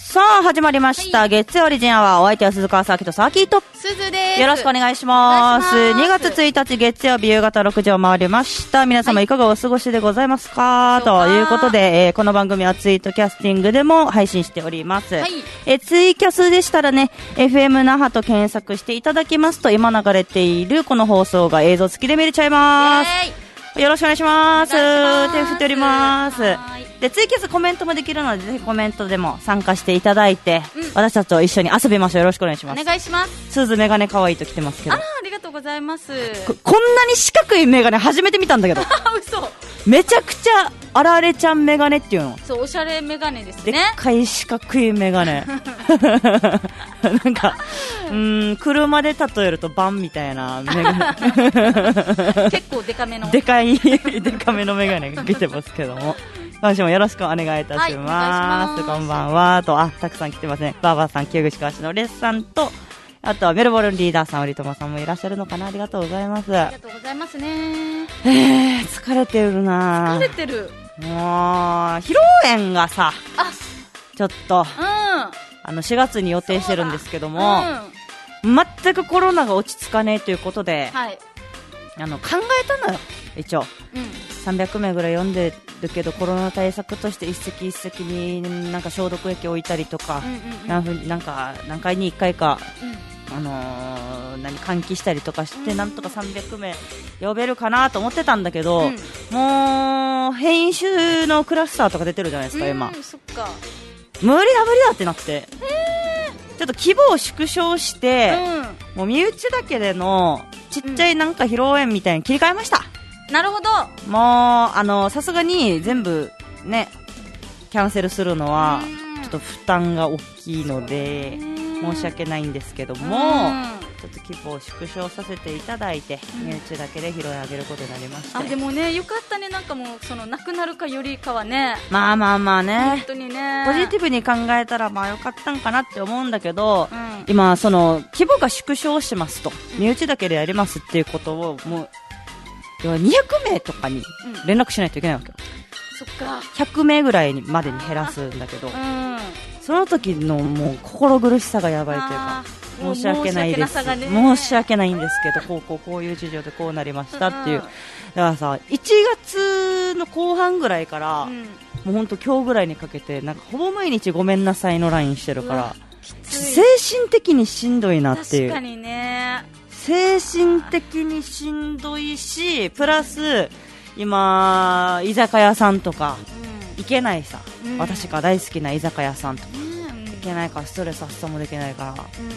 さあ始まりました、はい、月曜オリジンアワー。お相手は鈴川サーキとサーキーとすずです。 よろしくお願いします。2月1日月曜日夕方6時を回りました。皆様いかがお過ごしでございますか、ということで、この番組はツイートキャスティングでも配信しております、はい、ツイキャスでしたらね FM 那覇と検索していただきますと今流れているこの放送が映像付きで見れちゃいます。よろしくお願いします。手振っております。でツイキャスコメントもできるのでぜひコメントでも参加していただいて、私たちと一緒に遊びましょう。よろしくお願いします。 お願いします。 スーズメガネ可愛いと来てますけど、 ありがとうございます。 こんなに四角いメガネ初めて見たんだけど嘘。めちゃくちゃあられちゃんメガネっていうの。 そう、おしゃれメガネですね。 でっかい四角いメガネなんか車で例えるとバンみたいなメガネ結構デカめのデカめのメガネが来てますけども今週もよろしくお願いいたします、はい、お願いします。こんばんはとたくさん来てますね。バーバーさん、旧口川市のレッさんと、あとはメルボルンリーダーさん、オリトマさんもいらっしゃるのかな。ありがとうございます。 ありがとうございますね。 疲れてるな。 疲れてる。 もう披露宴がさちょっと、4月に予定してるんですけども、全くコロナが落ち着かねえということで、はい、考えたのよ一応、300名ぐらい読んでるけどコロナ対策として一席一席になんか消毒液置いたりとか、何回に1回か、換気したりとかしてなんとか300名呼べるかなと思ってたんだけど、もう変異種のクラスターとか出てるじゃないですか今。 そっか、 無理だってなって、ちょっと規模を縮小して、もう身内だけでのちっちゃいなんか披露宴みたいに切り替えました。 なるほど。 もうさすがに全部ねキャンセルするのはちょっと負担が大きいので申し訳ないんですけども、ちょっと規模を縮小させていただいて、身内だけで拾い上げることになりまして。 でもね、よかったね。なんかもうなくなるかよりかはね、 まあね、 本当にねポジティブに考えたらよかったんかなって思うんだけど、今規模が縮小しますと、身内だけでやりますっていうことをもう200名とかに連絡しないといけないわけよ。 そっか。 100名ぐらいまでに減らすんだけど、その時のもう心苦しさがやばいというか、申し訳ないです、申し訳ないんですけど、こういう事情でこうなりましたっていう、だからさ1月の後半ぐらいから、もう本当今日ぐらいにかけてなんかほぼ毎日ごめんなさいの LINE してるから、精神的にしんどいなっていう。 確かにね、 精神的にしんどいし、プラス今居酒屋さんとか行けないさ、私が大好きな居酒屋さんとか行けないからストレス発散もできないから、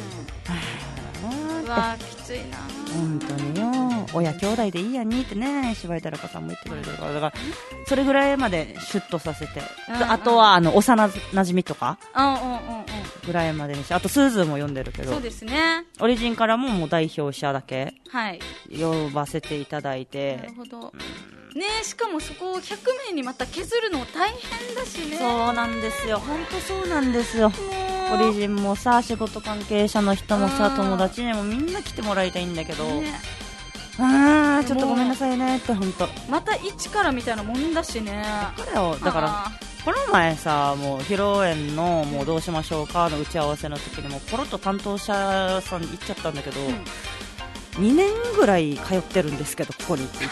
きついな本当によ。親兄弟でいいやにってね、柴井太郎さんも言ってくれてるから、だからそれぐらいまでシュッとさせて、あとは幼馴染とかぐらいまでにして、あとスーズーも読んでるけど、 そうですね、 オリジンからもう代表者だけはい呼ばせていただいて、 なるほど、ね、しかもそこを100名にまた削るの大変だしね。 そうなんですよ、本当そうなんですよ。オリジンもさ、仕事関係者の人もさ、友達にもみんな来てもらいたいんだけど、ちょっとごめんなさいねって本当。 また一からみたいなもんだしね。 だからこの前さ、もう披露宴のもうどうしましょうかの打ち合わせの時にもポロッと担当者さんに言っちゃったんだけど、2年ぐらい通ってるんですけどここにって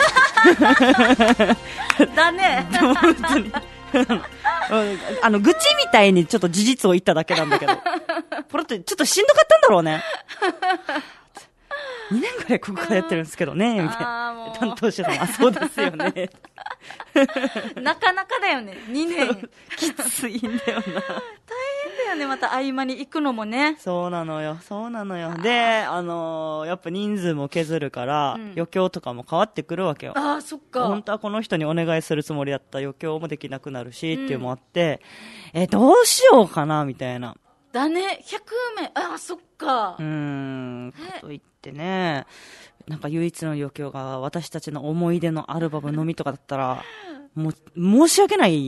だね本当に愚痴みたいにちょっと事実を言っただけなんだけど、ポロッとちょっとしんどかったんだろうね2年ぐらいここからやってるんですけどねみたいな、担当者さん、そうですよねなかなかだよね、2年きついんだよな、大変だよね、また合間に行くのもね。 そうなのよで、やっぱ人数も削るから、余興とかも変わってくるわけよ。 そっか。 本当はこの人にお願いするつもりだった余興もできなくなるし、っていうのもあって、どうしようかなみたいな。 だね、100名、そっか。 と言ってね、なんか唯一の余興が私たちの思い出のアルバムのみとかだったらもう申し訳ないし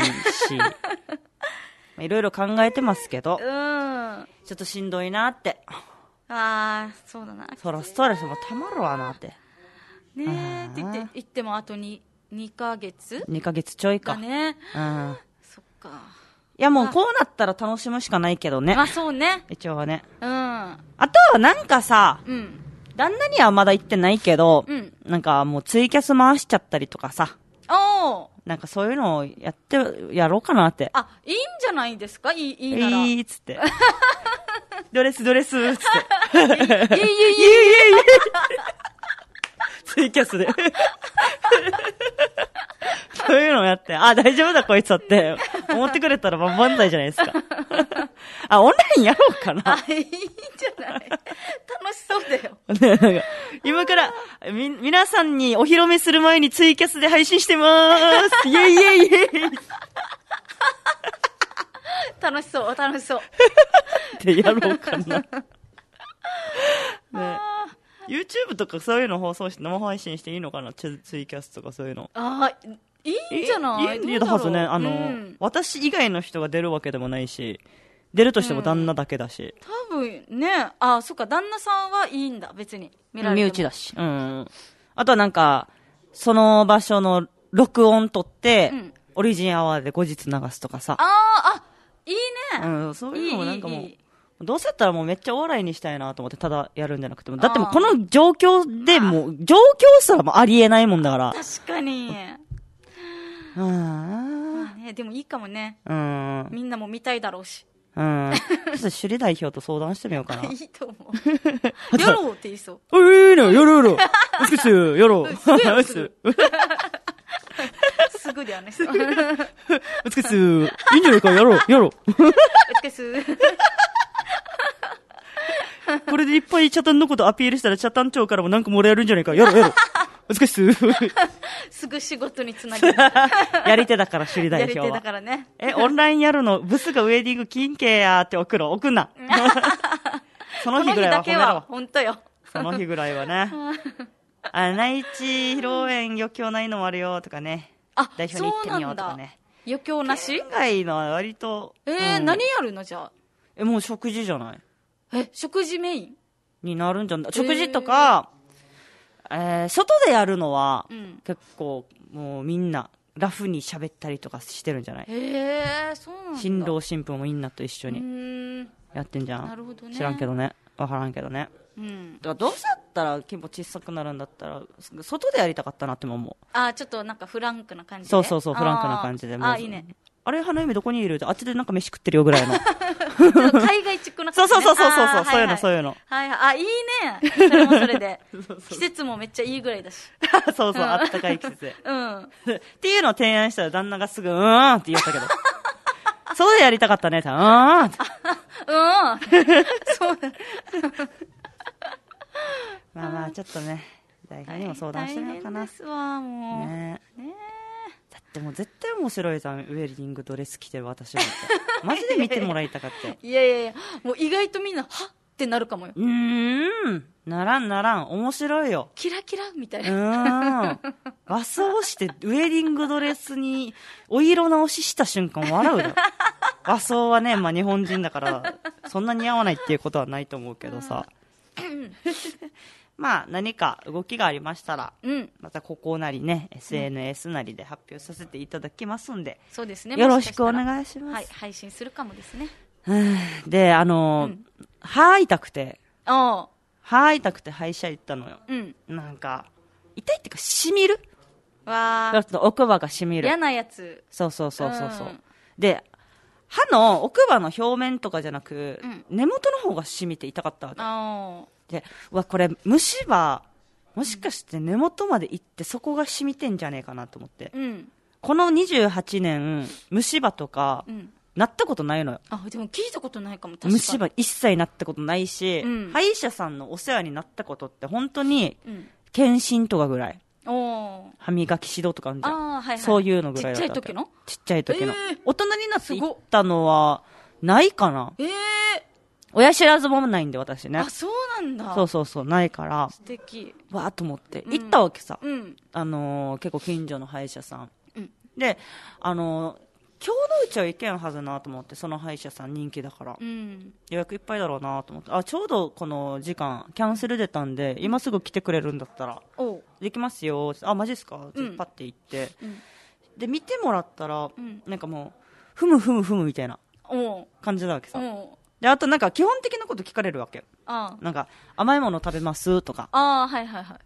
いろいろ考えてますけど、ちょっとしんどいなって。 そうだな、 そらストレスもたまるわなってねって言ってもあと2ヶ月 2ヶ月ちょいかね。 そっか。 いやもうこうなったら楽しむしかないけどね。 まあそうね。 一応はね。 うん。 あとはなんかさ、 うん。 旦那にはまだ言ってないけど、 うん。 なんかもうツイキャス回しちゃったりとかさ、 おー。 なんかそういうのをやろうかなって。 あ、いいんじゃないですか？いいなら。 いいっつって。ドレスっつって。 いえいえいえ。 ツイキャスで。そういうのをやって、あ、大丈夫だこいつだって思ってくれたら万歳じゃないですか。あ、オンラインやろうかな。 あ、いいんじゃない楽しそうだよ。 ね、なんか今から、皆さんにお披露目する前にツイキャスで配信してまーす。イェイイェイイェイ楽しそう、楽しそう。 ってやろうかな。ね、YouTube とかそういうの放送して生配信していいのかな、ツイキャスとかそういうの。 ああ、いいんじゃない？ いいはずね。私以外の人が出るわけでもないし、出るとしても旦那だけだし。 多分ね、あ、そっか、旦那さんはいいんだ、別に。 身内だし。うん。あとはなんか、その場所の録音取って、オリジンアワーで後日流すとかさ。 いいね。 うん、そういうのもなんかもう、どうせやったらもうめっちゃお笑いにしたいなと思って、ただやるんじゃなくても。だってもうこの状況でもう、状況すらもありえないもんだから。 確かに。まあね、でもいいかもね。みんなも見たいだろうし。 ちょっと首里代表と相談してみようかな。 いいと思う。やろうって言いそう。 いいの、やろう。うつくす、やろう。 すぐではね。 うつくす、いいんじゃないか、やろう。 うつくす。 これでいっぱいチャタンのことアピールしたらチャタン長からもなんかもらえるんじゃないか、やろう。うつくす。 すぐ仕事につなげる。 やり手だから、首里代表は。 やり手だからね。 オンラインやるの、ブスがウェディング金系やって送んな。その日ぐらいは褒めろ。 本当よ。 その日ぐらいはね。内地披露宴余興ないのもあるよとかね。代表に行ってみようとかね。 余興なし？ 県外のは割と。 何やるのじゃあ。 もう食事じゃない？ 食事メインになるんじゃない？食事とか、外でやるのは、結構もうみんなラフに喋ったりとかしてるんじゃない？ そうなんだ。 新郎新婦もみんなと一緒にやってんじゃん。 なるほどね。 知らんけどね。わからんけどね。だからどうせやったら規模小さくなるんだったら外でやりたかったなっても思う。 ちょっとなんかフランクな感じで。 そうフランクな感じで。 いいね。 あれ花嫁どこにいる？あっちでなんか飯食ってるよぐらいの。 海外チックな感じ、ね。 そういうの。 いいね。それもそれで。季節もめっちゃいいぐらいだし。 あったかい季節で。っていうのを提案したら旦那がすぐって言ったけど。そうでやりたかったね。そうだ。まあちょっとね、代表にも相談してみようかな。 大変ですわ、もう。ねだってもう絶対面白いじゃん、ウェディングドレス着てる私なんて。マジで見てもらいたかった。 いや、もう意外とみんな、はっってなるかもよ。 ならん、面白いよ。 キラキラみたいな。 和装してウェディングドレスにお色直しした瞬間笑うだろ。和装はね、まあ日本人だから、そんな似合わないっていうことはないと思うけどさ。まあ何か動きがありましたら、またここなりね、SNS なりで発表させていただきますんで、 そうですね。 よろしくお願いします。 はい、配信するかもですね。 で、歯痛くて歯医者行ったのよ。なんか、痛いっていうか、染みる？奥歯が染みる。 嫌なやつ。 そう。で、歯の奥歯の表面とかじゃなく、根元の方が染みて痛かったわけ。で、これ虫歯、もしかして根元まで行ってそこが染みてんじゃねえかなと思って。この28年、虫歯とか、なったことないのよ。 でも聞いたことないかも。確かに虫歯一切なったことないし、歯医者さんのお世話になったことって本当に、検診とかぐらい。歯磨き指導とかあるじゃん。そういうのぐらいだった。ちっちゃい時の。大人になって行ったのは、ないかな。親知らずもないんで、私ね。 そうなんだ。 そう、ないから。 素敵。 わーと思って。行ったわけさ。結構近所の歯医者さん。で、今日のうちは行けんはずなと思って、その歯医者さん人気だから。予約いっぱいだろうなと思って。ちょうどこの時間、キャンセル出たんで、今すぐ来てくれるんだったら、できますよ。マジっすか？パッて行って。で、見てもらったら、なんかもう、 ふむみたいな感じなわけさ。で、あとなんか基本的なこと聞かれるわけ。なんか、甘いもの食べますとか。 はいはいはい。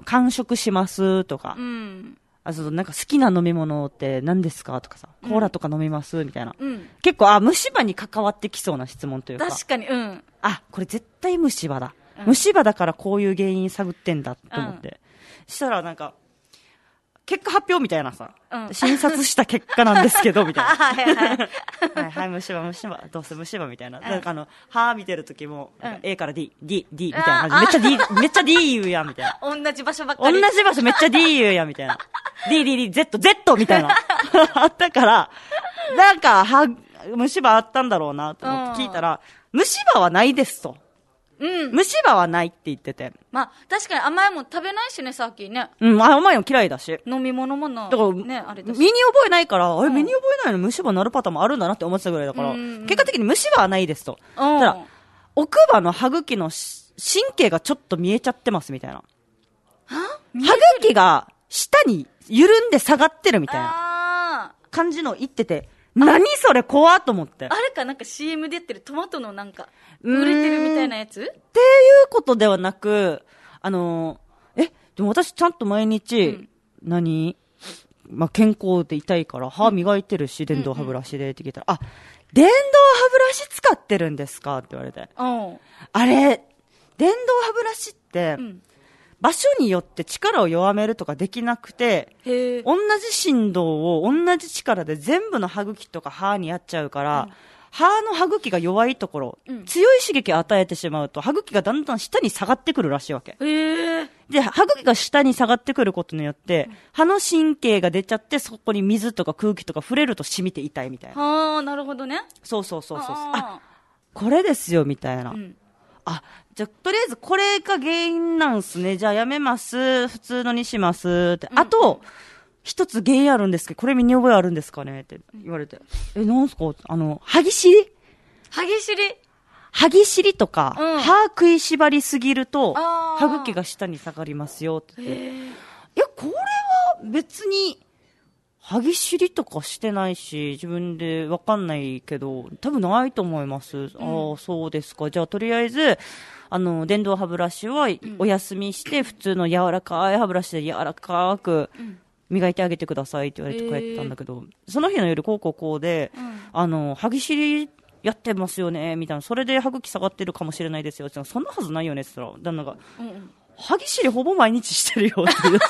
完食しますとか。なんか好きな飲み物って何ですかとかさ、コーラとか飲みますみたいな。結構、虫歯に関わってきそうな質問というか。 確かに、 これ絶対虫歯だ。虫歯だからこういう原因探ってんだって思って。したらなんか、結果発表みたいなさ、診察した結果なんですけど、みたいな。はい、虫歯、どうせ虫歯みたいな。なんか歯見てるときも、A から D みたいな感じ。めっちゃ D 言うやん、みたいな。 同じ場所ばっかり。 同じ場所めっちゃ D 言うやん、みたいな。Z みたいな。あったから、なんか、虫歯あったんだろうな、と思って聞いたら、虫歯はないですと。虫歯はないって言ってて。 まあ、確かに甘いもん食べないしね、さっきね。 甘いの嫌いだし。 飲み物もな。 だから、ね、あれだし。身に覚えないから、身に覚えないの虫歯なるパターンもあるんだなって思ってたぐらいだから、結果的に虫歯はないですと。ただ、奥歯の歯茎の神経がちょっと見えちゃってますみたいな。歯茎が下に緩んで下がってるみたいな感じの言ってて、何それ怖っと思って。 あれかなんか CM でやってるトマトのなんか、売れてるみたいなやつっていうことではなく、でも私ちゃんと毎日、健康でいたいから歯磨いてるし、電動歯ブラシでって聞いたら、電動歯ブラシ使ってるんですかって言われて。あれ、電動歯ブラシって、場所によって力を弱めるとかできなくて、同じ振動を同じ力で全部の歯茎とか歯にやっちゃうから、歯の歯茎が弱いところ、強い刺激を与えてしまうと、歯茎がだんだん下に下がってくるらしいわけ。で、歯茎が下に下がってくることによって、歯の神経が出ちゃって、そこに水とか空気とか触れると染みて痛いみたいな。 なるほどね。 そう。これですよ、みたいな。じゃあ、とりあえずこれが原因なんすね。じゃあやめます。普通のにしますって。あと、一つ原因あるんですけど、これ身に覚えあるんですかねって言われて。なんすか歯ぎしりとか、歯食いしばりすぎると、歯茎が下に下がりますよって言って。いや、これは別に、歯ぎしりとかしてないし、自分でわかんないけど、多分ないと思います。そうですか。じゃあとりあえず、電動歯ブラシはお休みして、普通の柔らかい歯ブラシで柔らかく磨いてあげてくださいって言われて帰ったんだけど、その日の夜こうで、歯ぎしりやってますよね、みたいな。それで歯茎下がってるかもしれないですよ。そんなはずないよねって言ったら、旦那が、歯ぎしりほぼ毎日してるよって言って。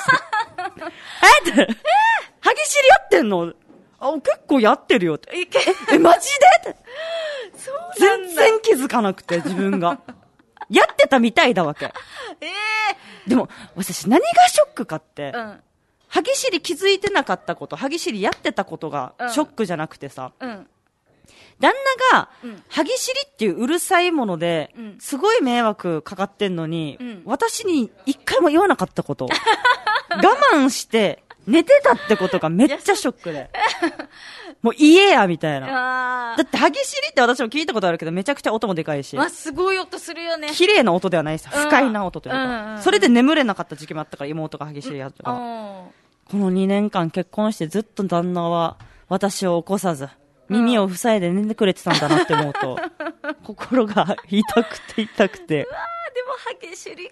歯ぎしりやってんの？結構やってるよって。マジでって。全然気づかなくて、自分が。やってたみたいだわけ。でも、私何がショックかって、歯ぎしり気づいてなかったこと、歯ぎしりやってたことがショックじゃなくてさ、旦那が、歯ぎしりっていううるさいもので、すごい迷惑かかってんのに、私に一回も言わなかったこと。我慢して、寝てたってことがめっちゃショックで。もう言えや、みたいな。だって歯ぎしりって私も聞いたことあるけど、めちゃくちゃ音もでかいし。 すごい音するよね。 綺麗な音ではないです。不快な音というか。それで眠れなかった時期もあったから、妹が歯ぎしりやったから。この2年間結婚してずっと旦那は私を起こさず、耳を塞いで寝てくれてたんだなって思うと、心が痛くて。 でも歯ぎしりか。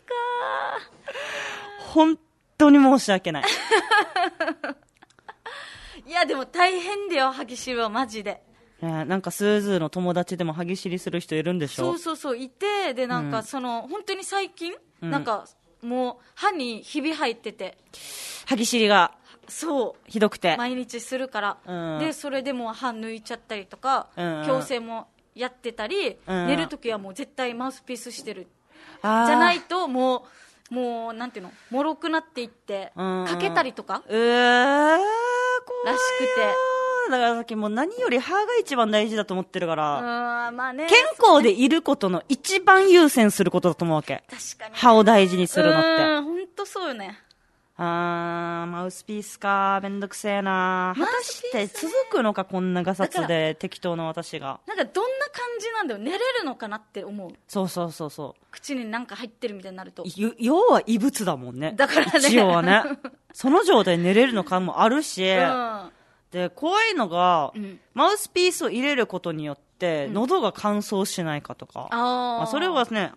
本当に申し訳ない。 いや、でも大変だよ、歯ぎしりはマジで。 なんかスーズーの友達でも歯ぎしりする人いるんでしょ？ そう、いて、で、なんか本当に最近、なんかもう歯にひび入ってて。 歯ぎしりが。 そう。 ひどくて。 毎日するから。で、それでもう歯抜いちゃったりとか、矯正もやってたり、寝るときはもう絶対マウスピースしてる。じゃないと、もう、なんていうの、もろくなっていって、かけたりとか。らしくて。 だからさっきもう何より歯が一番大事だと思ってるから、 まあね、 健康でいることの一番優先することだと思うわけ。 確かに。 歯を大事にするのって。 ほんとそうよね。 マウスピースか、めんどくせえな。果たして続くのか、こんなガサツで適当な私が。 なんかどんな感じなんだよ。寝れるのかなって思う。 そう。 口になんか入ってるみたいになると。 要は異物だもんね。 だからね。 一応はね。その状態で寝れるのかもあるし、 で、怖いのが、マウスピースを入れることによって、喉が乾燥しないかとか。まあ、それはね、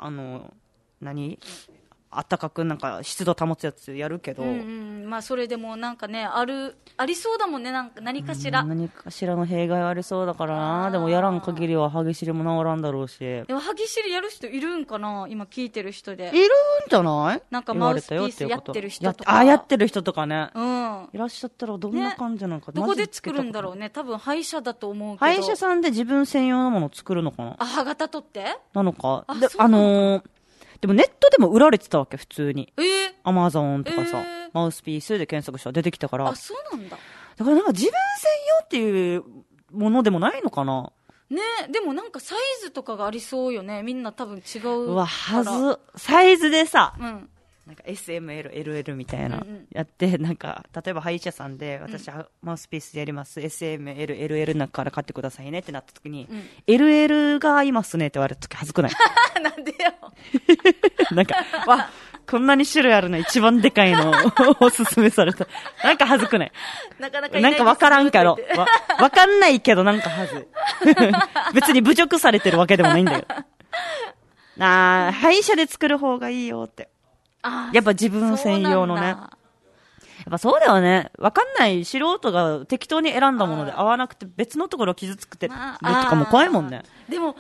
あったかくなんか湿度保つやつやるけど、 まあそれでもなんかねありそうだもんね、なんか何かしらの弊害はありそうだからな。でもやらん限りは歯ぎしりも治らんだろうし。でも歯ぎしりやる人いるんかな、今聞いてる人で。 いるんじゃない？ なんかマウスピースやってる人とか。 やってる人とかね。いらっしゃったらどんな感じなのか、 どこで作るんだろうね。多分歯医者だと思うけど。 歯医者さんで自分専用のものを作るのかな。 歯型取ってなのか。でもネットでも売られてたわけ、普通に。アマゾンとかさ、マウスピースで検索したら出てきたから。 あ、そうなんだ。 だからなんか自分専用っていうものでもないのかな。 ね、でもなんかサイズとかがありそうよね。みんな多分違うから。 うわ、サイズでさ、なんか SML、LL みたいな、やって、なんか、例えば歯医者さんで、私、マウスピースでやります、SML、LL の中から買ってくださいねってなった時に、LL が合いますねって言われた時恥ずくない？ なんでよ。 なんか、こんなに種類あるの一番でかいのをおすすめされた。なんか恥ずくない？ なかなかいない。なんかわからんけど、わかんないけどなんか恥ず。別に侮辱されてるわけでもないんだけど。歯医者で作る方がいいよって。やっぱ自分専用のね。やっぱそうだよね。わかんない素人が適当に選んだもので合わなくて別のところ傷つくてるとかも怖いもんね。 でも、高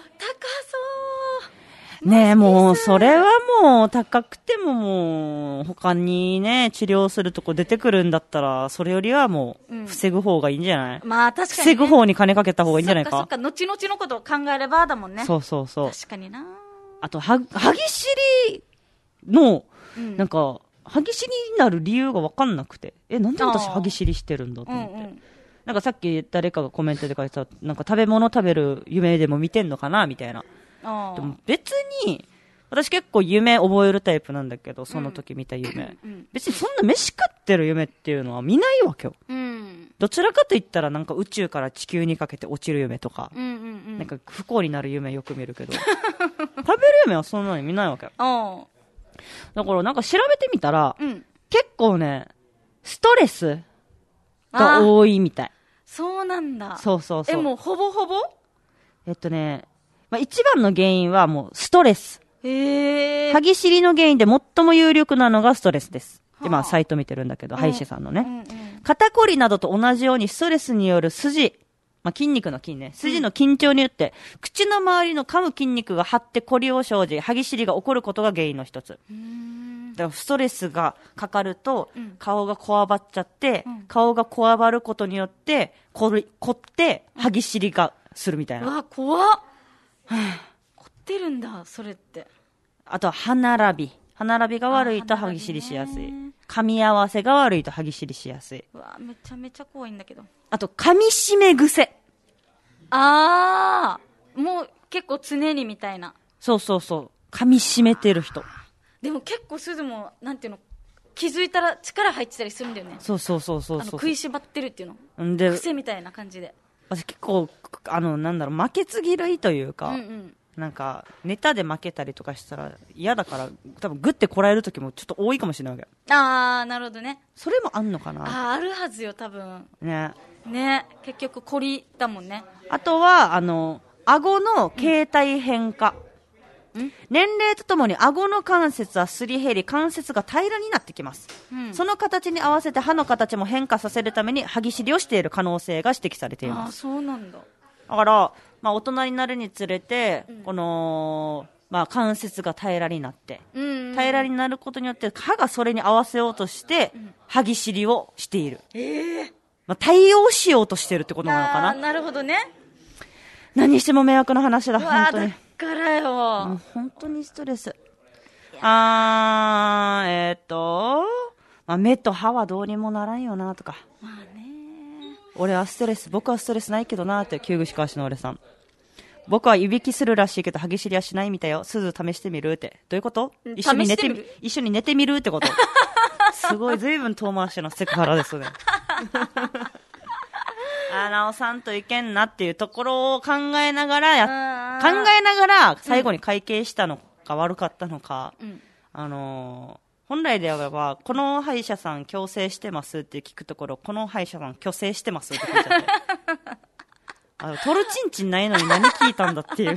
そう。 ねえ、もう、それはもう、高くてももう、他にね、治療するとこ出てくるんだったら、それよりはもう、防ぐ方がいいんじゃない？ まあ、確かに、 防ぐ方に金かけた方がいいんじゃないか？ そっか、後々のことを考えればだもんね。 そう。確かにな。 あと、歯ぎしりの、なんか、歯ぎしりになる理由が分かんなくて。なんで私歯ぎしりしてるんだと思って。なんかさっき誰かがコメントで書いてた、なんか食べ物食べる夢でも見てんのかなみたいな。でも別に、私結構夢覚えるタイプなんだけど、その時見た夢。別にそんな飯食ってる夢っていうのは見ないわけよ。どちらかといったらなんか宇宙から地球にかけて落ちる夢とか、なんか不幸になる夢よく見るけど、食べる夢はそんなに見ないわけよ。だからなんか調べてみたら、結構ね、ストレスが多いみたい。 そうなんだ。 そう。 もうほぼほぼ一番の原因はもうストレス。歯ぎしりの原因で最も有力なのがストレスです。で、サイト見てるんだけど、歯医者さんのね。肩こりなどと同じようにストレスによる筋、筋肉の筋ね。筋の緊張によって、口の周りの噛む筋肉が張ってこりを生じ、歯ぎしりが起こることが原因の一つ。だからストレスがかかると、顔がこわばっちゃって、顔がこわばることによって、凝って、歯ぎしりがするみたいな。 うわ、怖っ。凝ってるんだ、それって。 あとは歯並び。歯並びが悪いと歯ぎしりしやすい。噛み合わせが悪いと歯ぎしりしやすい。 うわ、めちゃめちゃ怖いんだけど。 あと、噛み締め癖。 もう結構常にみたいな。 そう。噛み締めてる人。 でも結構鈴も、なんていうの、気づいたら力入ってたりするんだよね。 そう。 食いしばってるっていうの。で、癖みたいな感じで。 私結構、負けず嫌いというか、なんか、ネタで負けたりとかしたら嫌だから、多分グッてこらえる時もちょっと多いかもしれないわけ。 なるほどね。 それもあんのかな？ あるはずよ、多分。 ね、 結局こりだもんね。 あとは、顎の形態変化。年齢とともに顎の関節はすり減り、関節が平らになってきます。その形に合わせて歯の形も変化させるために歯ぎしりをしている可能性が指摘されています。 そうなんだ。 だから、大人になるにつれて、この、関節が平らになって、平らになることによって歯がそれに合わせようとして、歯ぎしりをしている。対応しようとしてるってことなのかな。 なるほどね。 何しても迷惑な話だ、本当に。 だからよ。 本当にストレス。目と歯はどうにもならんよな、とか。僕はストレスないけどな、って、旧具しかわしの俺さん。僕はいびきするらしいけど、歯ぎしりはしないみたいよ。すず試してみるって。どういうこと？一緒に寝てみるってこと。すごい、随分遠回しのセクハラですね。なおさんといけんなっていうところを考えながら、最後に会計したのか悪かったのか、本本来であれば、この歯医者さん矯正してますって聞くところ、この歯医者さん矯正してますって聞いちゃって。トルチンチンないのに何聞いたんだっていう。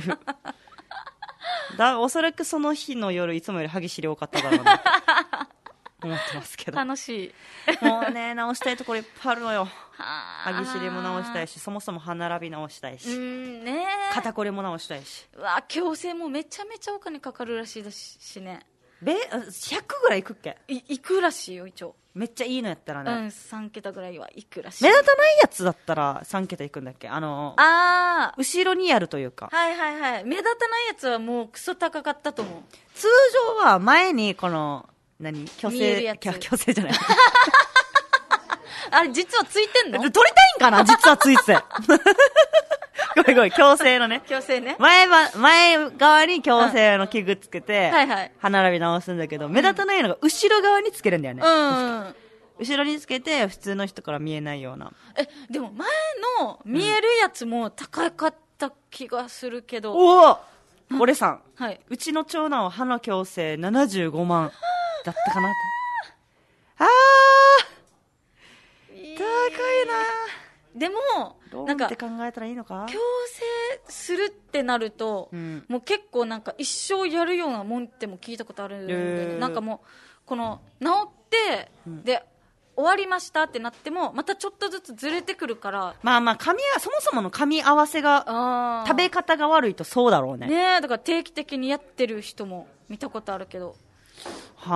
おそらくその日の夜、いつもより歯ぎしり多かっただろうなと思ってますけど。 楽しい。もうね、直したいところいっぱいあるのよ。歯ぎしりも直したいし、そもそも歯並び直したいし、 ね、 肩こりも直したいし。 うわ、矯正もめちゃめちゃお金かかるらしいだしね。 100ぐらいいくっけ？ いくらしいよ、一応。 めっちゃいいのやったらね。 3桁ぐらいはいくらしい。 目立たないやつだったら3桁いくんだっけ？後ろにやるというか。 はいはいはい。目立たないやつはもうクソ高かったと思う。 通常は前にこの、矯正じゃない。 あれ、実はついてんの？ 取りたいんかな？実はついてて。ごめん、矯正のね。 矯正ね。 前側に矯正の器具つけて、 はいはい。 歯並び直すんだけど、目立たないのが後ろ側につけるんだよね。後ろにつけて、普通の人から見えないような。 でも前の見えるやつも高かった気がするけど。 俺さん。 はい。 うちの長男は歯の矯正75万だったかなって。高いな。 でも、 なんか、って考えたらいいのか？ 矯正するってなると、もう結構なんか一生やるようなもんっても聞いたことあるんで、なんかもう、この、治って、で、終わりましたってなっても、またちょっとずつずれてくるから。 そもそもの噛み合わせが、食べ方が悪いとそうだろうね。 ねえ、だから定期的にやってる人も見たことあるけど。 す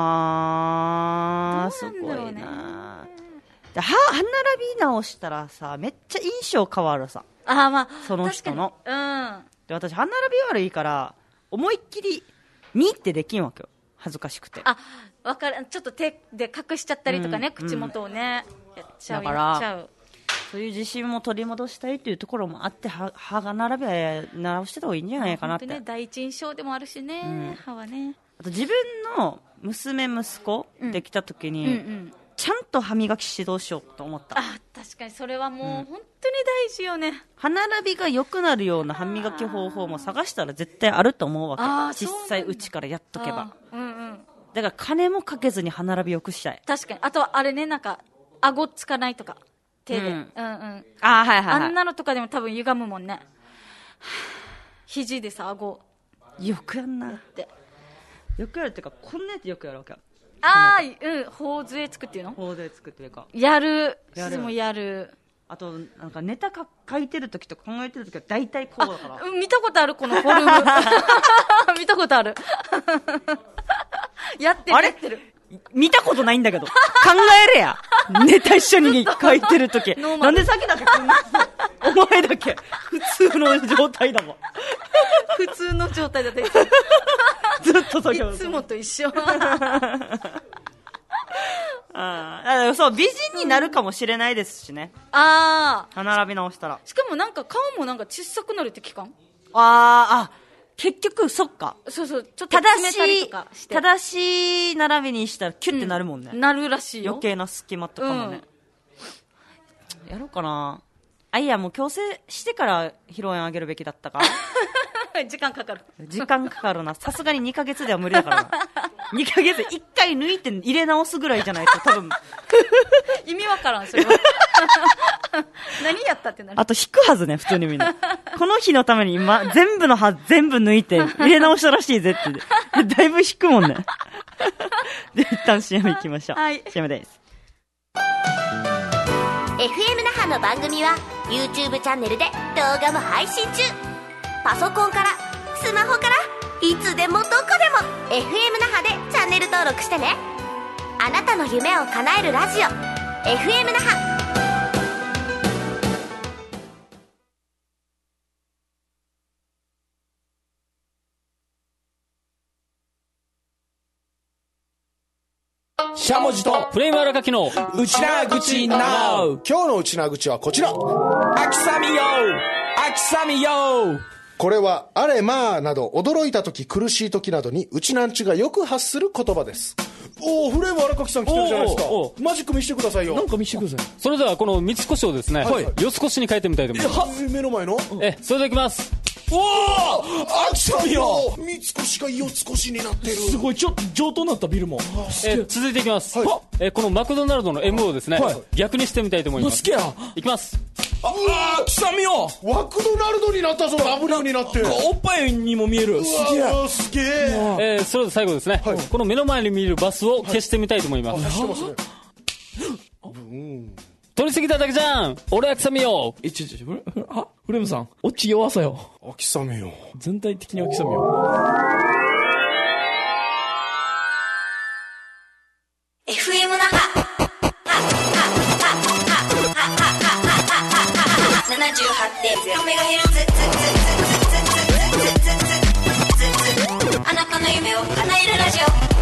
ごいな。歯並び直したらさ、めっちゃ印象変わるさ。その人の。で、私、歯並び悪いから、思いっきり、見ってできんわけよ。恥ずかしくて。 わかる。ちょっと手で隠しちゃったりとかね、口元をね、やっちゃう。 そういう自信も取り戻したいというところもあって、歯が並びは直してた方がいいんじゃないかなって。 本当ね、第一印象でもあるしね、歯はね。 あと自分の娘、息子できた時に、ちゃんと歯磨き指導しようと思った。 確かにそれはもう本当に大事よね。 歯並びが良くなるような歯磨き方法も探したら絶対あると思うわけ。小さいうちからやっとけば。だから金もかけずに歯並び良くしたい。 確かに。あとはあれね、なんか顎つかないとか手で。あんなのとかでも多分歪むもんね。肘でさ、顎。 よくやんな。よくやるっていうか、こんなやつよくやるわけ。 頬杖つくっていうの？ 頬杖つくっていうか。 やる。もやる。 あと、なんかネタ書いてるときとか考えてるときは大体こうだから。 見たことある、このフォルム。見たことある。やってる。 見たことないんだけど。考えれや。ネタ一緒に書いてるとき。なんで先だけこんな、お前だけ普通の状態だもん。 普通の状態だって。 ずっといつもと一緒。 そう、美人になるかもしれないですしね。歯並び直したら。 しかもなんか顔もなんか小さくなるって聞かん？ 結局、そっか。 そうそう、ちょっと詰めたりとかして。 正しい並びにしたらキュッてなるもんね。 なるらしいよ。 余計な隙間とかもね。やろうかな。もう矯正してから披露宴あげるべきだったか。 時間かかるな。さすがに2ヶ月では無理だからな。2ヶ月1回抜いて入れ直すぐらいじゃないと多分。 意味わからん、それは。何やったってなる。 あと引くはずね、普通にみんな。この日のために全部の歯全部抜いて入れ直したらしいぜって。だいぶ引くもんね。で、一旦 CM 行きましょう。CM です。 FM 那覇の番組は YouTube チャンネルで動画も配信中。パソコンからスマホからいつでもどこでも FM 那覇でチャンネル登録してね。あなたの夢を叶えるラジオ FM 那覇。 しゃもじとフレーム荒垣のうちなぐちなう。 今日のうちなぐちはこちら。 秋雨よ。 これはあれまあなど驚いた時苦しい時などにうちなんちゅがよく発する言葉です。フレーム荒垣さん来てるじゃないですか。マジック見せてくださいよ。 なんか見せてください。それではこの三越をですね、四越に変えてみたいと思います。 目の前のそれではいきます。 秋雨いよ。 三越が四越になってる。 すごい、ちょっと上等になったビルも。続いていきます。このマクドナルドの M をですね、逆にしてみたいと思います。 好きや。 いきます。 貴様よ。マクドナルドになったぞ。W になって。 おっぱいにも見える。 すげえ。すげえ。 それで最後ですね、この目の前に見るバスを消してみたいと思います。 消してますね。 取りすぎただけじゃん。俺は貴様よ。 フレムさん、オチ弱さよ。 貴様よ。 全体的に貴様よ。 FM 那覇 78.0MHz あなたの夢を叶えるラジオ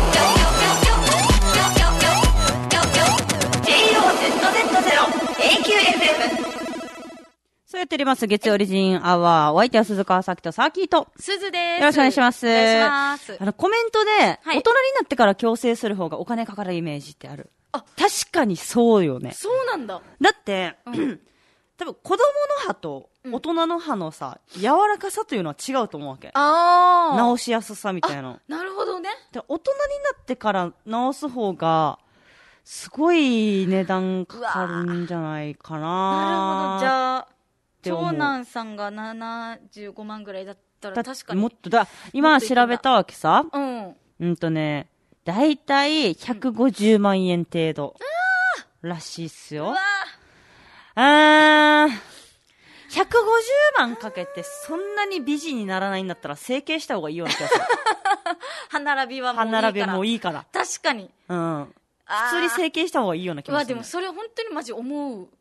JOZZ0AQFM。 そうやっております月曜リジンアワー。お相手は鈴川咲とサーキーと。 すずです。 よろしくお願いします。 お願いします。 コメントで、大人になってから矯正する方がお金かかるイメージってある。確かにそうよね。 そうなんだ。 だって、多分子供の歯と大人の歯のさ、柔らかさというのは違うと思うわけ。直しやすさみたいな。 なるほどね。 で大人になってから直す方が、すごい値段かかるんじゃないかな。 なるほど。じゃあ、長男さんが75万ぐらいだったら確かに。 もっと今調べたわけさ。 ね、 だいたい150万円程度。らしいっすよ。150万かけてそんなに美人にならないんだったら整形した方がいいような気がする。 歯並びはもういいから。 歯並びもいいから。 確かに。 普通に整形した方がいいような気がする。 でもそれ本当にマジ思う。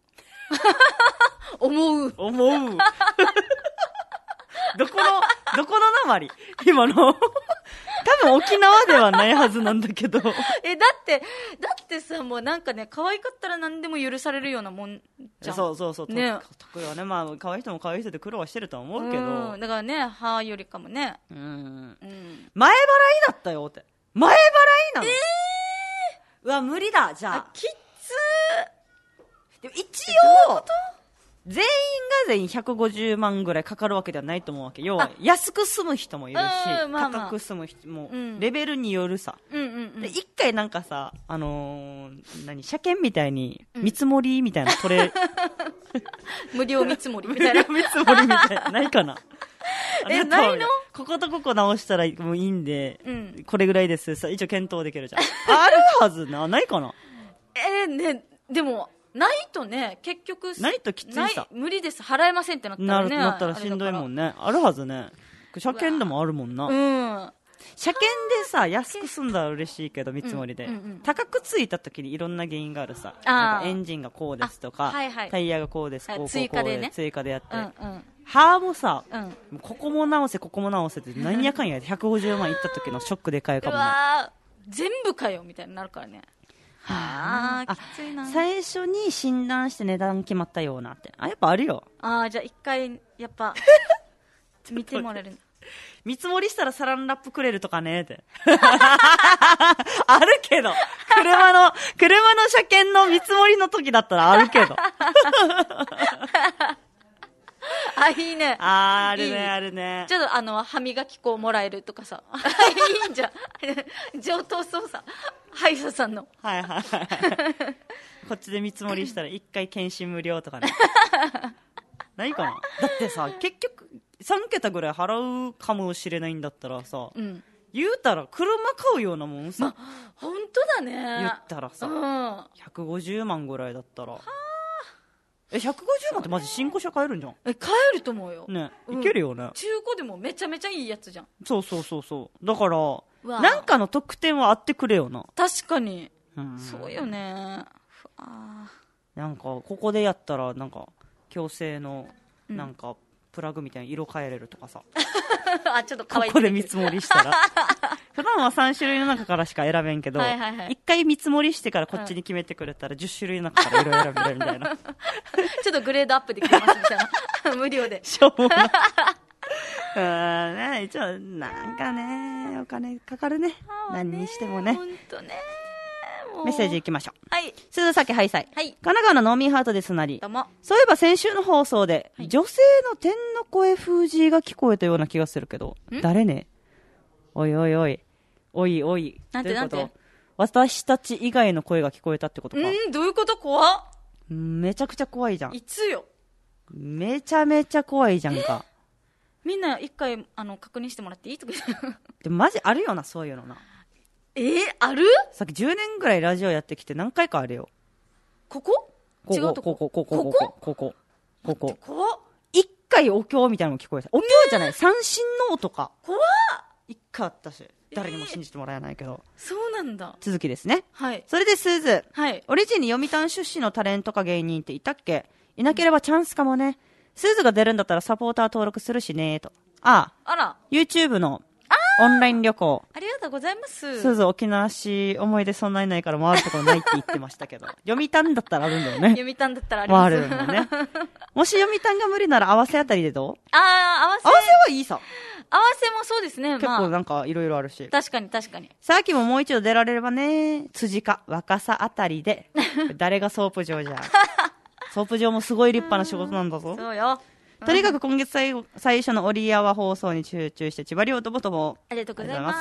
どこのなまり今の。多分沖縄ではないはずなんだけど。だってさ、もうなんかね、可愛かったら何でも許されるようなもんじゃん。 そう。ね。得意はね、まあ、可愛い人も可愛い人で苦労はしてるとは思うけど。 だからね、歯よりかもね。 前払いだったよって。前払いなの？うわ、無理だ、じゃあ。 きつー。でも一応、全員が全員150万ぐらいかかるわけではないと思うわけ。要は、安く住む人もいるし、高く住む人も、レベルによるさ。で、一回なんかさ、車検みたいに、見積もりみたいな取れ、 無料見積もりみたいな。 無料見積もりみたいな。ないかな？ ないの？ こことここ直したらもういいんで、これぐらいですさ、一応検討できるじゃん。あるはずな、ないかな？ ね、でも、ないとね、結局、 ないときついさ。 無理です、払えませんってなったらね。 なったらしんどいもんね。あるはずね。車検でもあるもんな。車検でさ、安く済んだら嬉しいけど、見積もりで。高くついた時にいろんな原因があるさ。なんかエンジンがこうですとか、タイヤがこうです、 追加でね。 追加でやって。歯もさ、ここも直せって何やかんやで150万いった時のショックでかいかもね。 全部かよみたいになるからね。きついな。 最初に診断して値段決まったようなって。やっぱあるよ。 じゃあ一回、やっぱ、見てもらえるんだ。 見積もりしたらサランラップくれるとかねって。あるけど。車の車検の見積もりの時だったらあるけど。 いいね。 あるね。 ちょっと歯磨き粉もらえるとかさ。いいんじゃん。上等そうさ。歯医者さんの。 はい。こっちで見積もりしたら1回検診無料とかね。ないかな？だってさ、結局、3桁ぐらい払うかもしれないんだったらさ、言うたら車買うようなもんさ。 本当だね。 言ったらさ、150万ぐらいだったら。150万ってマジ新古車買えるんじゃん。 買えると思うよ。 ね、いけるよね。 中古でもめちゃめちゃいいやつじゃん。 そう。だから、なんかの特典はあってくれよな。 確かに。そうよね。 なんか、ここでやったら、なんか、矯正の、なんか、プラグみたいな色変えれるとかさ。 ちょっと可愛い。 ここで見積もりしたら。普段は3種類の中からしか選べんけど、1回見積もりしてからこっちに決めてくれたら10種類の中から色選べるみたいな。 ちょっとグレードアップできますみたいな。無料で。 しょうもない。一応、なんかね、お金かかるね。何にしてもね。 ほんとね。 メッセージいきましょう。 はい。 鈴崎ハイサイ。 はい。 神奈川のノーミーハートですなり。 どうも。 そういえば先週の放送で、 はい女性の天の声封じが聞こえたような気がするけど、誰ね？おいおいおい。おいおい。 なんてどういうことなんて私たち以外の声が聞こえたってことか。 どういうこと怖っ。 めちゃくちゃ怖いじゃん。 いつよ。 めちゃめちゃ怖いじゃんか。 みんな一回、確認してもらっていいとかでもマジあるよな、そういうのな。 あるさっき10年ぐらいラジオやってきて何回かあるよ。 ここ違うとこ。 ここ。 怖っ。 一回お経みたいなのも聞こえた。お経じゃない、三振の音か。 怖っ。 一回あったし、誰にも信じてもらえないけど。 そうなんだ。 続きですね。 はい。 それでスーズ。 はい。 オリジンに読谷出身のタレントか芸人っていたっけ？いなければチャンスかもね。スーズが出るんだったらサポーター登録するしねと。 あら。 YouTube のオンライン旅行。 ありがとうございます。 スーズ沖縄市思い出そんなにないから回るところないって言ってましたけど。読谷だったらあるんだよね。 読谷だったらあります。 回るんだよね。もし読谷が無理なら合わせあたりでどう？ 合わせはいいさ。 合わせもそうですね。 結構なんかいろいろあるし。 確かに。 さっきももう一度出られればね、辻か若狭あたりで、誰がソープ場じゃ。ソープ場もすごい立派な仕事なんだぞ。 そうよ。 とにかく今月最初のオリアワ放送に集中して千葉亮ともとも。 ありがとうございます。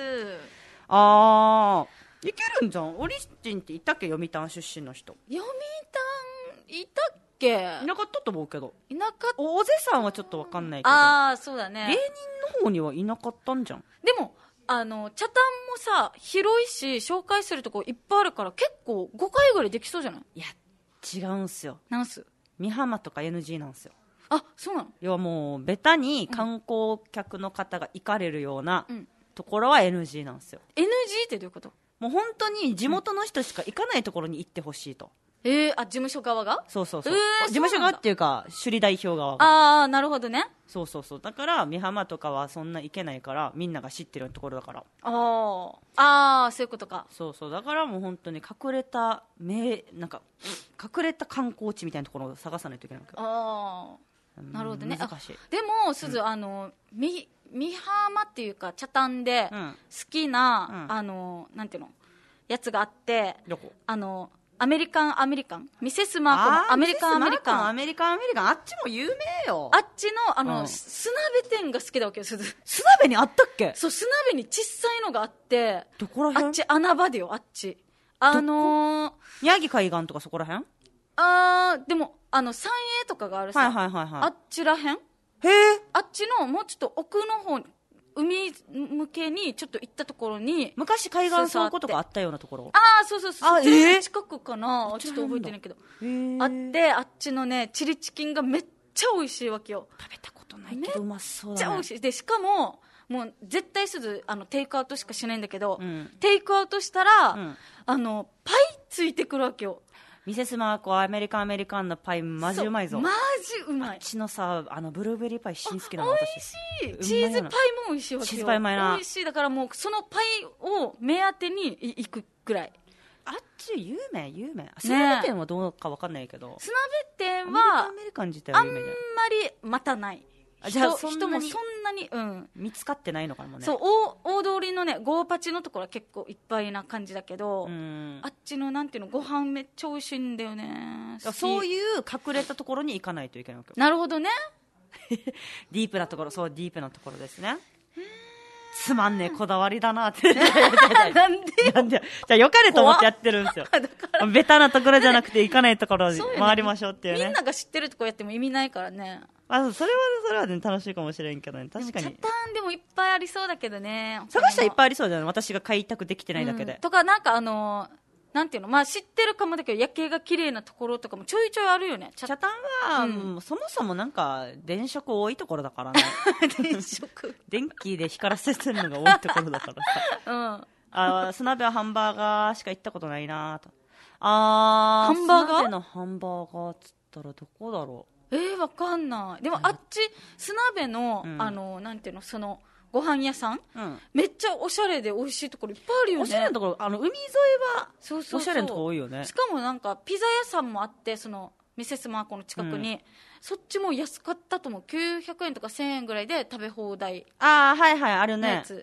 いけるんじゃん。オリジンっていたっけ、読谷出身の人。 読谷いたっけ？ いなかったと思うけど。 いなかった。 大勢さんはちょっとわかんないけど。 そうだね。 芸人の方にはいなかったんじゃん。 でも、茶炭もさ、広いし、紹介するとこいっぱいあるから、結構5回ぐらいできそうじゃない？ いや、違うんすよ。 なんす？ 美浜とか NG なんすよ。 あ、そうなの？ 要はもうベタに観光客の方が行かれるようなうんところは NG なんですよ。 NG ってどういうこと？ もう本当に地元の人しか行かないところに行ってほしいと。 事務所側が？ そうそうそう、 事事務所側っていうか首里代表側が。 なるほどね。 そうだから美浜とかはそんな行けないからみんなが知ってるところだから。 そういうことか。 そうだからもう本当に隠れたなんか隠れた観光地みたいなところを探さないといけないわけ。 なるほどね。 難しい。 でもすず、美浜っていうか茶炭で好きな、なんていうのやつがあって、 どこ？ アメリカンミセスマークのアメリカンあっちも有名よ。 あっちの砂辺店が好きだわけよ。すず砂辺にあったっけ？ そう、砂辺に小さいのがあって、 どこら辺？ あっち穴場でよ。あっち宮城海岸とかそこら辺？ でも三栄とかがあるさ、あっちらへん。 へえ。 あっちのもうちょっと奥の方、海向けにちょっと行ったところに、 昔海岸倉庫とかあったようなところ。 そう全然近くかな、ちょっと覚えてないけどあって、あっちのねチリチキンがめっちゃ美味しいわけよ。 食べたことないけどうまそうだね。 めっちゃ美味しいで、しかももう絶対すぐテイクアウトしかしないんだけど、 うん、 テイクアウトしたら、パイついてくるわけよ。 ミセスマークはアメリカンのパイマジうまいぞ。 マジうまい。 あっちのさブルーベリーパイ新好きなの。 美味しい。チーズパイも美味しいわけよ。 チーズパイうまいな。 美味しい。だからもうそのパイを目当てに行くぐらい。 あっち有名。砂辺店はどうか分かんないけど、 砂辺店はアメリカン自体は有名じゃない。 あんまりまたない。 じゃあ人もそんなに見つかってないのかもね。 そう、大通りのねゴーパチのところは結構いっぱいな感じだけど、あっちのなんていうのご飯めっちゃ美味しいんだよね。 そういう隠れたところに行かないといけないわけ。 なるほどね。 ディープなところ、そうディープなところですね。つまんねえこだわりだなってなんでじゃあよかれと思ってやってるんですよ。ベタなところじゃなくて行かないところに回りましょうっていうね。 みんなが知ってるとこやっても意味ないからね。 それはね楽しいかもしれんけどね。確かに茶炭でもいっぱいありそうだけどね。 探したらいっぱいありそうじゃない。私が開拓できてないだけで、 とかなんかなんていうの、知ってるかもだけど夜景が綺麗なところとかもちょいちょいあるよね。 茶炭は、そもそもなんか電飾多いところだからね。電気で光らせてるのが多いところだからさ。砂辺はハンバーガーしか行ったことないなと。 ハンバーガー？ 砂辺のハンバーガーっつったらどこだろう。 わかんない。でもあっち砂辺の、なんていうの、そのご飯屋さん、めっちゃおしゃれで美味しいところいっぱいあるよね。 おしゃれなところ、海沿いはおしゃれなところ多いよね。 しかもなんかピザ屋さんもあって、そのミセスマーコの近くに、そっちも安かったと思う。900円とか1000円ぐらいで食べ放題。 はいあるね。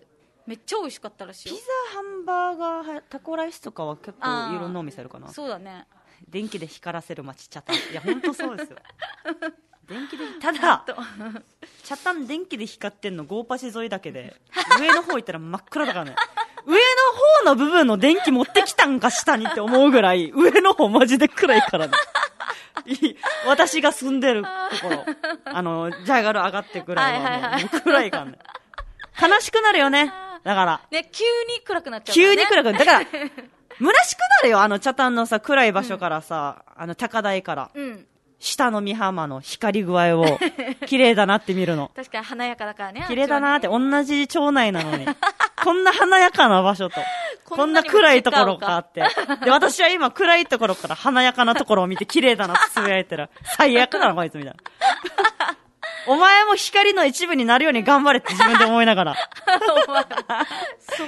めっちゃ美味しかったらしいよ。 ピザ、ハンバーガー、タコライスとかは結構いろんなお店あるかな。 そうだね。 電気で光らせる街、チャタン。いや、本当そうですよ。電気で、ただ、チャタン電気で光ってんの、ゴーパシ沿いだけで、上の方行ったら真っ暗だからね。上の方の部分の電気持ってきたんか、下にって思うぐらい、上の方マジで暗いからね。私が住んでるところ、ジャガル上がってくらいはもう暗いからね。悲しくなるよね。だから。 ね、急に暗くなっちゃうからね。 急に暗くなる。だから、虚しくなるよ、チャタンのさ、暗い場所からさ、高台から。下の美浜の光り具合を、綺麗だなって見るの。 確かに華やかだからね。 綺麗だなって、同じ町内なのに。こんな華やかな場所と、こんな暗いところがあって。で、私は今暗いところから華やかなところを見て綺麗だなってつぶやいてる。最悪だな、こいつみたいな。お前も光の一部になるように頑張れって自分で思いながら。そう。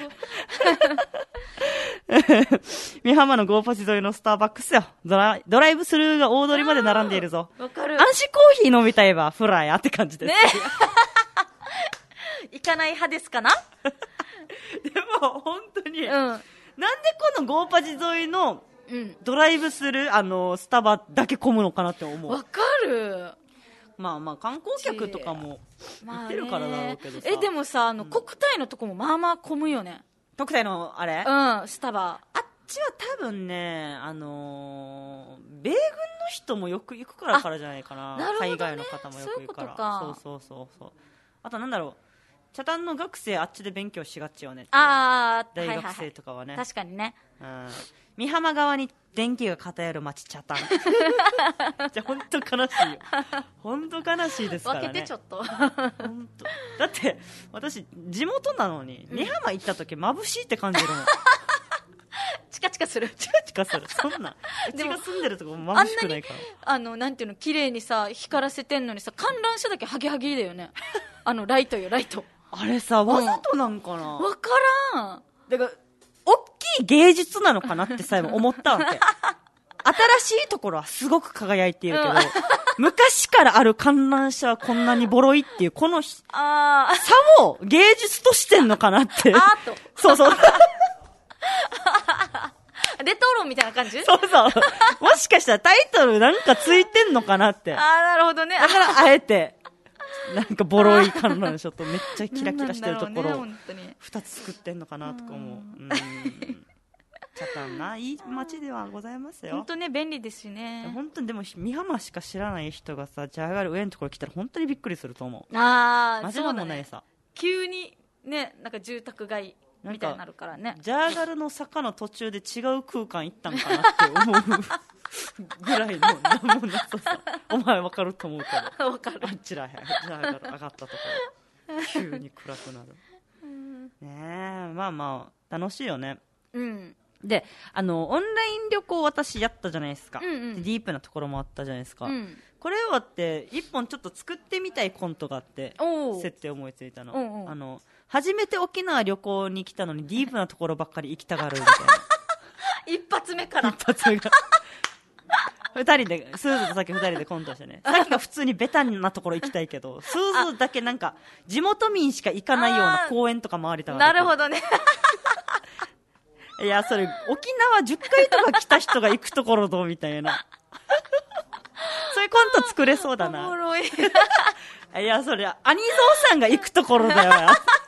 美浜のゴーパチ沿いのスターバックスよ。ドライブスルーが大通りまで並んでいるぞ。 わかる。 安心コーヒー飲みたいわ、フライやって感じです。ね。 行かない派ですかな。 でも、本当に、なんでこのゴーパチ沿いのドライブする、スタバだけ混むのかなって思う。 わかる。 まあまあ観光客とかも行ってるからだろうけどさ、 でもさ国体のとこもまあまあ混むよね。 国体のあれスタバあっちは多分ね米軍の人もよく行くからじゃないかな。 なるほどね、 海外の方もよく行くから。そうあとなんだろう、チャタンの学生あっちで勉強しがちよね。大学生とかはね、 確かにね。 美浜側に電気が偏る街チャタン。じゃ本当悲しいよ。本当悲しいですからね。 分けてちょっと。 本当。だって私地元なのに美浜行った時眩しいって感じるもん。 チカチカする。 チカチカする。そんな。うちが住んでるとこ眩しくないから。 なんていうの、綺麗にさ光らせてんのにさ、観覧車だけハゲハゲだよね。ライトよ、ライト。 あれさ、わざとなんかな。 わからん。 だから大きい芸術なのかなってさえも思ったわけ。新しいところはすごく輝いているけど、昔からある観覧車はこんなにボロいっていう、この差を芸術としてんのかなって。 アート。 そうそう。 レトロみたいな感じ？ そうそう。もしかしたらタイトルなんかついてんのかなって。 なるほどね。 だからあえて。なんかボロい観覧車とめっちゃキラキラしてるところを2つ作ってんのかなとか思う。チャタンないい街ではございますよ。 本当ね、便利ですしね。 本当にでも美浜しか知らない人がさ、ジャガール上のところ来たら本当にびっくりすると思う。マジでもないさ。 急にね、なんか住宅街みたいになるからね。 ジャガルの坂の途中で違う空間行ったんかなって思うぐらいのなんもなささ。お前わかると思うから。 わかる。 あっちらへん。ジャガル上がったところ急に暗くなる。ねえ、まあまあ楽しいよね。で、オンライン旅行私やったじゃないですか。ディープなところもあったじゃないですか。これ終わって一本ちょっと作ってみたいコントがあって、設定思いついたの。初めて沖縄旅行に来たのにディープなところばっかり行きたがるみたいな。 一発目から。 一発目が。二人で、スーズとさっき二人でコントしてね。さっきが普通にベタなところ行きたいけど、スーズだけなんか、地元民しか行かないような公園とか回りたがる。 なるほどね。 いや、それ、沖縄10回とか来た人が行くところどうみたいな。そういうコント作れそうだな。 おもろい。 いや、それ、アニゾーさんが行くところだよ。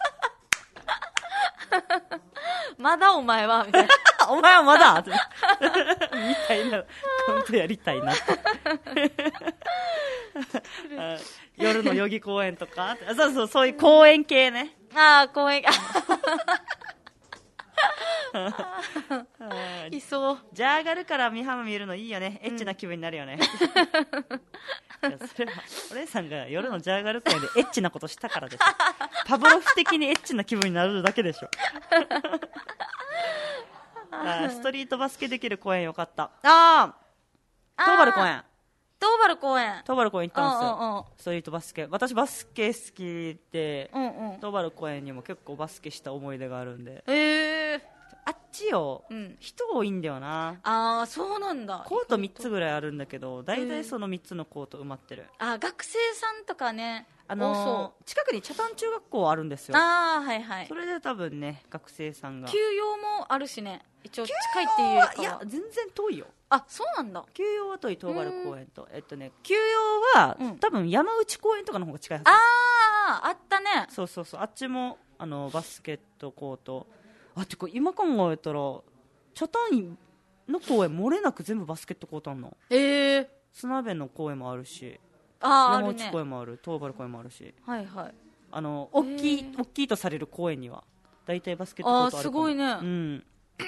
まだお前はみたいな。 お前はまだみたいなコントやりたいなって。夜の代々木公園とか、そういう公園系ね。 公園。いそう。 ジャーガルから美浜見るのいいよね。エッチな気分になるよね。いや、それはお姉さんが夜のジャーガル公園でエッチなことしたからでしょ。パブロフ的にエッチな気分になるだけでしょ。ストリートバスケできる公園よかった。東原公園。 東原公園。 東原公園行ったんですよ。ストリートバスケ。私バスケ好きで、東原公園にも結構バスケした思い出があるんで。 あっちよ、人多いんだよな。 ああ、そうなんだ。 コート3つぐらいあるんだけど、大体その3つのコート埋まってる。 学生さんとかね、 近くに北谷中学校あるんですよ。 はいはい。 それで多分ね、学生さんが。 休養もあるしね、一応近いっていうか。 いや、全然遠いよ。 あ、そうなんだ。 休養は遠い、東原公園と。休養は、多分山内公園とかの方が近いはず。 あったね。 そうそうそう。あっちも、バスケットコート。てか、今考えたら、北谷の公園漏れなく全部バスケットコートあんの。砂辺の公園もあるし、山内公園もある、東原公園もあるし。 はいはい。 大きいとされる公園には、大体バスケットコートあるかも。 すごいね。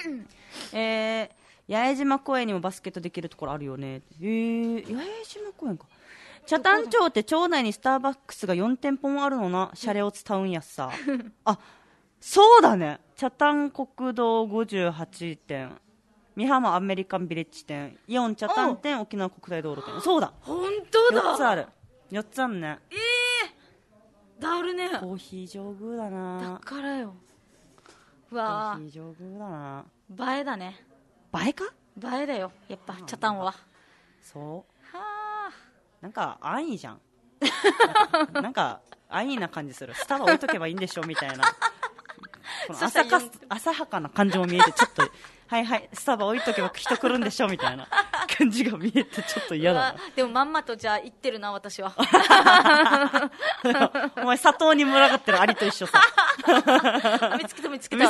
八重島公園にもバスケットできるところあるよね。八重島公園か。北谷町って町内にスターバックスが4店舗もあるのな。シャレオツタウンやっさ。そうだね。北谷国道58店、美浜アメリカンビレッジ店、イオン北谷店、沖縄国際道路店。そうだ。 本当だ。 4つある。4つあるね。 だるね。 コーヒー上宮だな。 だからよ。うわコーヒー上宮だな。 映えだね。 映えか？ 映えだよ、やっぱ北谷は。 そうなんか安易じゃん。なんか安易な感じする。スタバ置いとけばいいんでしょみたいな。この浅はかな感じも見えて、ちょっとはいはいスタバ置いとけば人来るんでしょみたいな感じが見えてちょっと嫌だな。 でもまんまとじゃあ言ってるな、私は。 お前砂糖に群がってるアリと一緒さ。 見つけた見つけた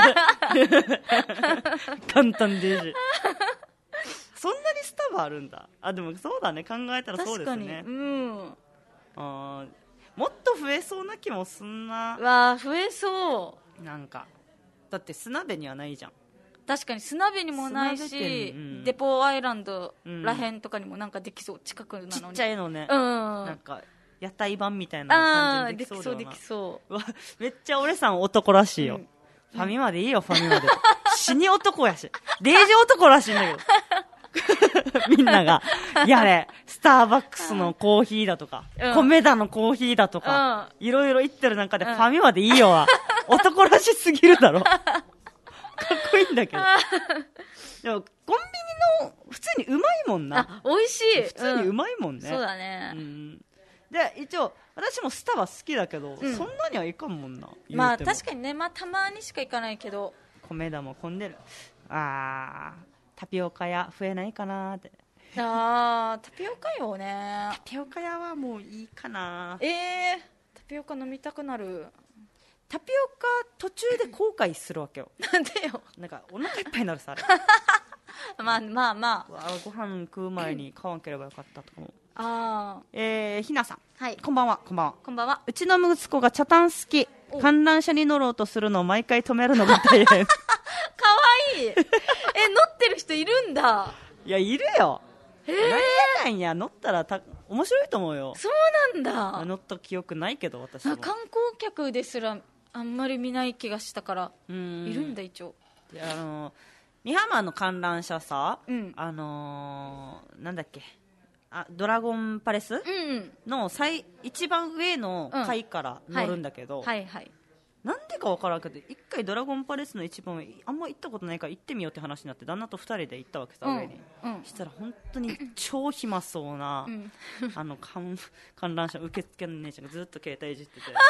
簡単でいい。そんなにスタバあるんだ。でもそうだね、考えたらそうですね。 確かに。 もっと増えそうな気もすんな。 増えそう。 なんかだって砂辺にはないじゃん。 確かに砂辺にもないし、デポーアイランドらへんとかにもなんかできそう。近くなのにちっちゃいのね。 なんか屋台版みたいな感じでできそうだな。 できそう。 めっちゃ俺さん男らしいよ。ファミマでいいよ、ファミマで。死に男やし。デージ男らしいんだけど。みんなが、いやね、スターバックスのコーヒーだとか、米田のコーヒーだとか、いろいろ言ってる中でファミマでいいよは、男らしすぎるだろ。かっこいいんだけど。でも、コンビニの、普通にうまいもんな。 美味しい。 普通にうまいもんね。 そうだね。 で、一応、私もスタバ好きだけど、そんなにはいかんもんな。 まあ、確かにね、たまにしか行かないけど。 米田も混んでる。タピオカ屋増えないかなーって。 タピオカよね。 タピオカ屋はもういいかな。 タピオカ飲みたくなる。 タピオカ途中で後悔するわけよ。 なんでよ。 なんかお腹いっぱいになるさ。 まあ。 ご飯食う前に買わんければよかったとかも。ひなさん。 はい。 こんばんは。 こんばんは。 うちの息子が茶炭好き。観覧車に乗ろうとするのを毎回止めるのが大変。かわいい。乗ってる人いるんだ。 いや、いるよ。何やなんや、乗ったら面白いと思うよ。 そうなんだ。 乗った記憶ないけど、私は。 観光客ですらあんまり見ない気がしたから、いるんだ、一応。 美浜の観覧車さ、なんだっけ、ドラゴンパレスの一番上の階から乗るんだけど、なんでか分からんけど、一回ドラゴンパレスの一番上あんま行ったことないから行ってみようって話になって、旦那と2人で行ったわけさ、上に。したら本当に超暇そうな観覧車受付の姉ちゃんがずっと携帯いじってて。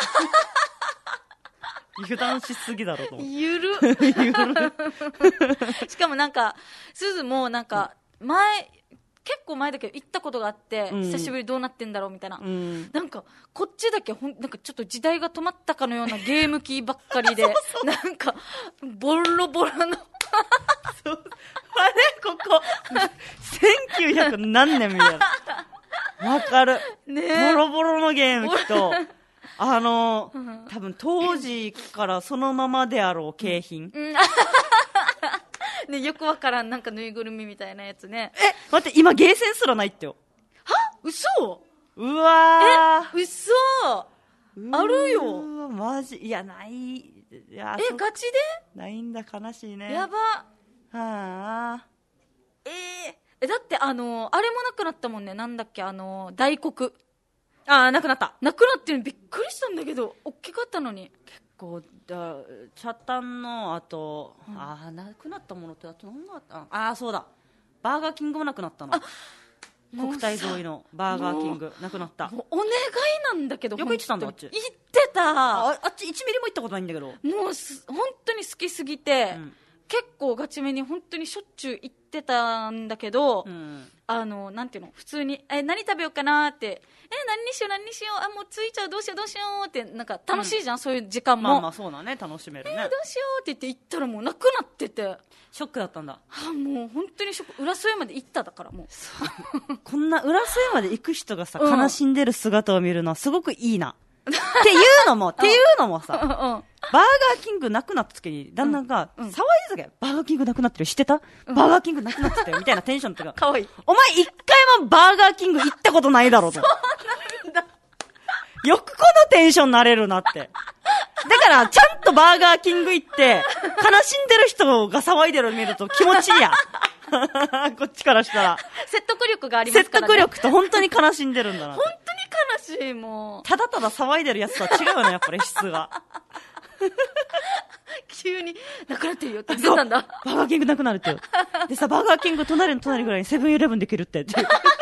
油断しすぎだろと思って。 ゆる。しかもなんか鈴もなんか結構前だけど行ったことがあって、久しぶりどうなってんだろうみたいな、なんかこっちだけなんかちょっと時代が止まったかのようなゲーム機ばっかりでなんかボロボロのここ1900何年みたいなわかる、ボロボロのゲーム機と多分当時からそのままであろう景品、 ね、よくわからんなんかぬいぐるみみたいなやつね。 待って、今ゲーセンすらないってよ。 は？嘘？ うわー。嘘？あるよ。 うわ、マジ。いや、ない。いや、 ガチで？ ないんだ、悲しいね。 やば。 はあ。 だってあれもなくなったもんね。なんだっけ、大黒。 なくなった。 なくなってるのびっくりしたんだけど、大きかったのに。 結構だ茶炭のあと、なくなったものってあと何があったそうだバーガーキングもなくなったの。国体沿いのバーガーキングなくなった。 お願いなんだけど。 よく行ってたんだあっち。 行ってた。 あっち1ミリも行ったことないんだけど。もう本当に好きすぎて、結構ガチめに本当にしょっちゅう行ってたんだけど、なんていうの普通に何食べようかなって何にしようもうついちゃうどうしようってなんか楽しいじゃん、そういう時間も。 まあそうだね、楽しめるね。 どうしようって言って行ったらもうなくなっててショックだったんだ。 もう本当にショック。浦添まで行っただからもうこんな浦添まで行く人がさ、悲しんでる姿を見るのはすごくいいなっていうのもさ、バーガーキングなくなった時に旦那が騒いでたけど、バーガーキングなくなってる知ってた、バーガーキングなくなってたよみたいなテンションとかかわいい。 お前一回もバーガーキング行ったことないだろと。 そうなんだ。 よくこのテンションなれるなって。だからちゃんとバーガーキング行って悲しんでる人が騒いでるの見ると気持ちいいやこっちからしたら説得力がありますからね。 説得力と本当に悲しんでるんだな。 本当に悲しい。もうただただ騒いでるやつとは違うね、やっぱり質が急になくなってるよって言ってたんだ。 バーガーキングなくなるってよ。でさ、バーガーキング隣の隣ぐらいにセブンイレブンできるって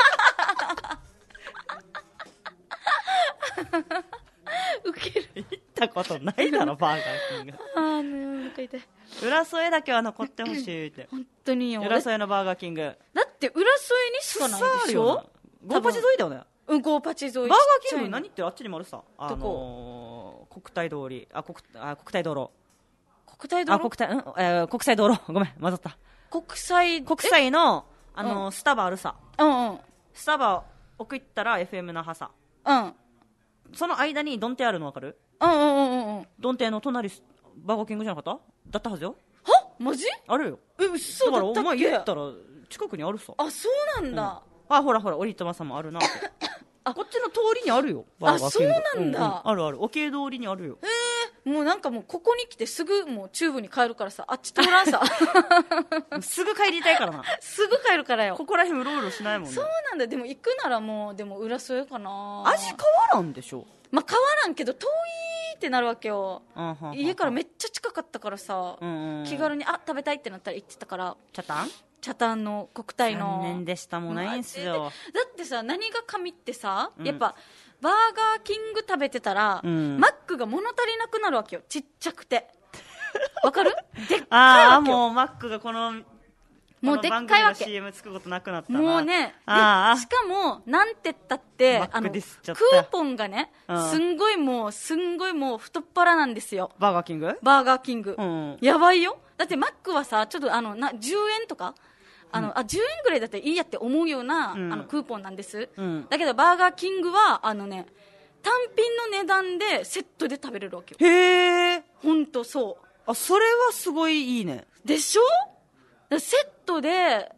ウケる。 行ったことないだろバーガーキング。 なんか痛い。 浦添だけは残ってほしいって本当によ。 浦添のバーガーキングだって浦添にしかないでしょ。 ゴーパチ沿いだよね。 ゴーパチ沿い。バーガーキング何言ってる、あっちにもあるさ。国体通り、国体道路。 国体道路。 国際道路。ごめん、混ざった。国際の、スタバあるさ。スタバ奥行ったら FM 那覇さ。その間にドンテあるの分かる？ドンテの隣、バーガーキングじゃなかった？だったはずよ。 は？マジ？ あるよ。 嘘だったっけ？ だからお前言ったら近くにあるさ。 そうなんだ。 ほら、オリットマさんもあるなって。こっちの通りにあるよ、バーガーキング。 そうなんだ。 ある。おけ通りにあるよ。 もうなんかもうここに来てすぐもう中部に帰るからさ、あっち通らんさ。 すぐ帰りたいからな。 すぐ帰るからよ。 ここら辺うろうろしないもんね。 そうなんだ。でも行くならもう、でも浦添かな。 味変わらんでしょ。 まあ変わらんけど遠いってなるわけよ。家からめっちゃ近かったからさ、気軽に食べたいってなったら行ってたから。茶炭の国体の。 残念でしたもんないんすよ。 だってさ、何が神ってさ、やっぱバーガーキング食べてたら、マックが物足りなくなるわけよ、ちっちゃくて。わかる？でっかいわけよ。 もうマックがこのでっかいわけ。 CM つくことなくなったな。 もうね、しかもなんて言ったってクーポンがね、すんごいもう太っ腹なんですよ。 バーガーキング、 やばいよ。だってマックはさ、ちょっと10円とか10円ぐらいだったらいいやって思うような、クーポンなんです、だけどバーガーキングは単品の値段でセットで食べれるわけよ。 へえ。 ほんとそう。 それはすごいいいね。 でしょ。セットで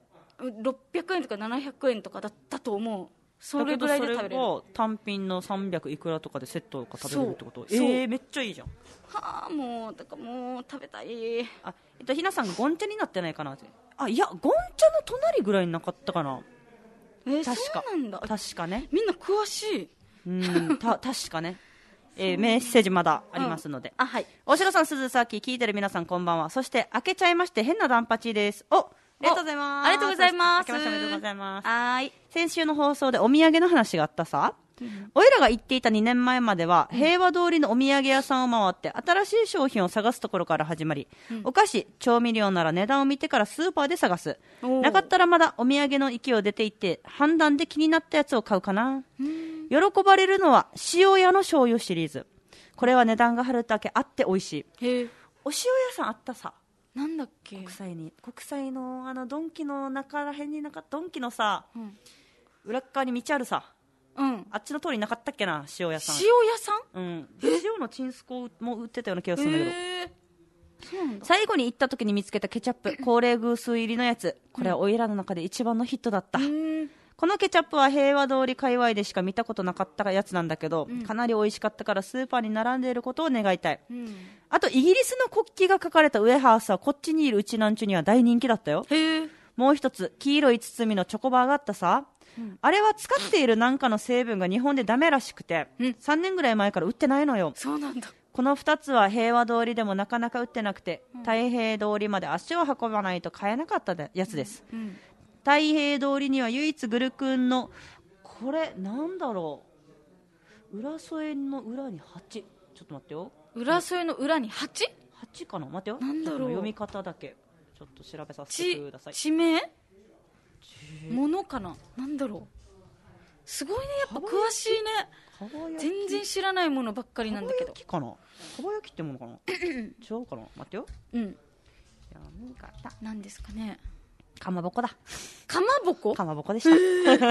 600円とか700円とかだったと思う。それぐらいで食べれる。 それが単品の300いくらとかでセットが食べれるってこと？めっちゃいいじゃん。 もうだからもう食べたい。 ひなさんがゴンチャになってないかなって。いや、ゴンチャの隣ぐらいになかったかな。 確か。そうなんだ。 確かね。 みんな詳しい。 確かね。メッセージまだありますので。 はい。 大城さん、鈴さき、聞いてる皆さんこんばんは。そして開けちゃいまして変なダンパチです。ありがとうございます。 ありがとうございます。 開けましておめでとうございます。 はい。 先週の放送でお土産の話があったさ。おいらが言っていた2年前までは、平和通りのお土産屋さんを回って新しい商品を探すところから始まり、お菓子、調味料なら値段を見てからスーパーで探す。なかったらまだお土産の域を出ていって判断で気になったやつを買うかな。喜ばれるのは塩屋の醤油シリーズ。これは値段が張るだけあって美味しい。お塩屋さんあったさ。 なんだっけ。 国際のドンキの中らへんにドンキのさ、裏側に道あるさ。あっちの通りなかったっけな、塩屋さん。塩のチンスコも売ってたような気がするんだけど。最後に行った時に見つけたケチャップ、高麗グース入りのやつ。これはおいらの中で一番のヒットだった。このケチャップは平和通り界隈でしか見たことなかったやつなんだけど、かなり美味しかったからスーパーに並んでいることを願いたい。あとイギリスの国旗が書かれたウエハースはこっちにいるうちなんちゅには大人気だったよ。もう一つ黄色い包みのチョコバーがあったさ。あれは使っているなんかの成分が日本でダメらしくて、3年ぐらい前から売ってないのよ。 そうなんだ。 この2つは平和通りでもなかなか売ってなくて、太平通りまで足を運ばないと買えなかったやつです、太平通りには唯一グルクンのこれなんだろう、裏添えの裏に8、ちょっと待ってよ、 裏添えの裏に 8？ 8かな、待ってよ、 なんだろう、 読み方だけちょっと調べさせてください。 地名ものかな、なんだろう、すごいね、やっぱ詳しいね。全然知らないものばっかりなんだけど。 かば焼きかな、かば焼きってものかな違うかな、待ってよ、読み方なんですかね。 かまぼこだ。 かまぼこ？ かまぼこでした。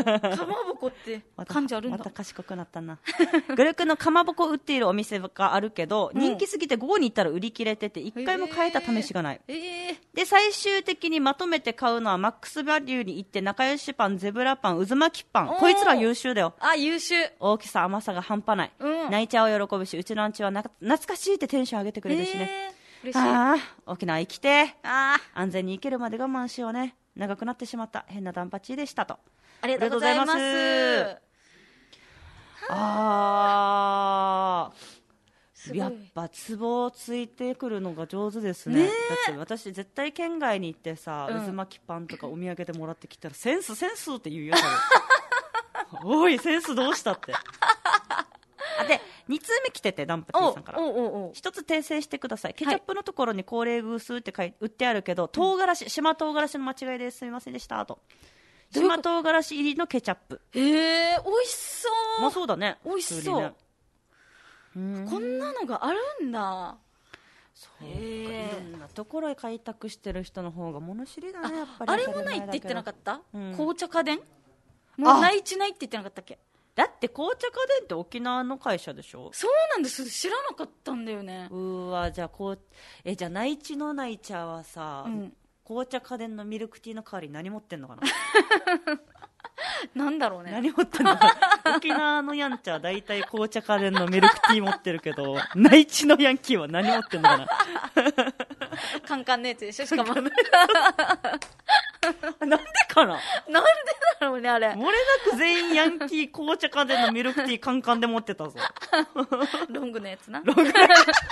かまぼこって漢字あるんだ。 また賢くなったな。グルクのかまぼこ売っているお店があるけど、人気すぎて午後に行ったら売り切れてて、一回も買えた試しがない。で、最終的にまとめて買うのはマックスバリューに行って仲良しパン、ゼブラパン、渦巻きパン。こいつら優秀だよ。 あ、優秀。 大きさ、甘さが半端ない。泣いちゃう喜ぶし、うちのアンチは懐かしいってテンション上げてくれるしね。 嬉しい。 ああ、沖縄生きて。安全に行けるまで我慢しようね。長くなってしまった変なダンパチでしたと。 ありがとうございます。 やっぱツボついてくるのが上手ですね。だって私絶対県外に行ってさ、渦巻きパンとかお土産でもらってきたらセンスって言うよ。おいセンスどうしたって。で2通目来てて、ダンパチーさんから一つ訂正してください。ケチャップのところに高齢グースって売ってあるけど、唐辛子、島唐辛子の間違いです、すみませんでしたと。島唐辛子入りのケチャップ。 美味しそう。 まあそうだね、 美味しそう。こんなのがあるんだ。 そうか、いろんなところへ開拓してる人の方が物知りだね、やっぱり。 あれもないって言ってなかった？紅茶家電もう内地ないって言ってなかったっけ？ だって紅茶家電って沖縄の会社でしょ。 そうなんです、知らなかったんだよね。 じゃあじゃあ内地の内茶はさ、紅茶家電のミルクティーの代わりに何持ってんのかな。 なんだろうね。 何持ってんのか沖縄のヤンチャは大体紅茶家電のミルクティー持ってるけど、内地のヤンキーは何持ってんのかな。 カンカンのやつでしょ、しかも。なんでかな。 なんでだろうね、あれ。 漏れなく全員ヤンキー紅茶家電のミルクティーカンカンで持ってたぞ。 ロングのやつな。 ロング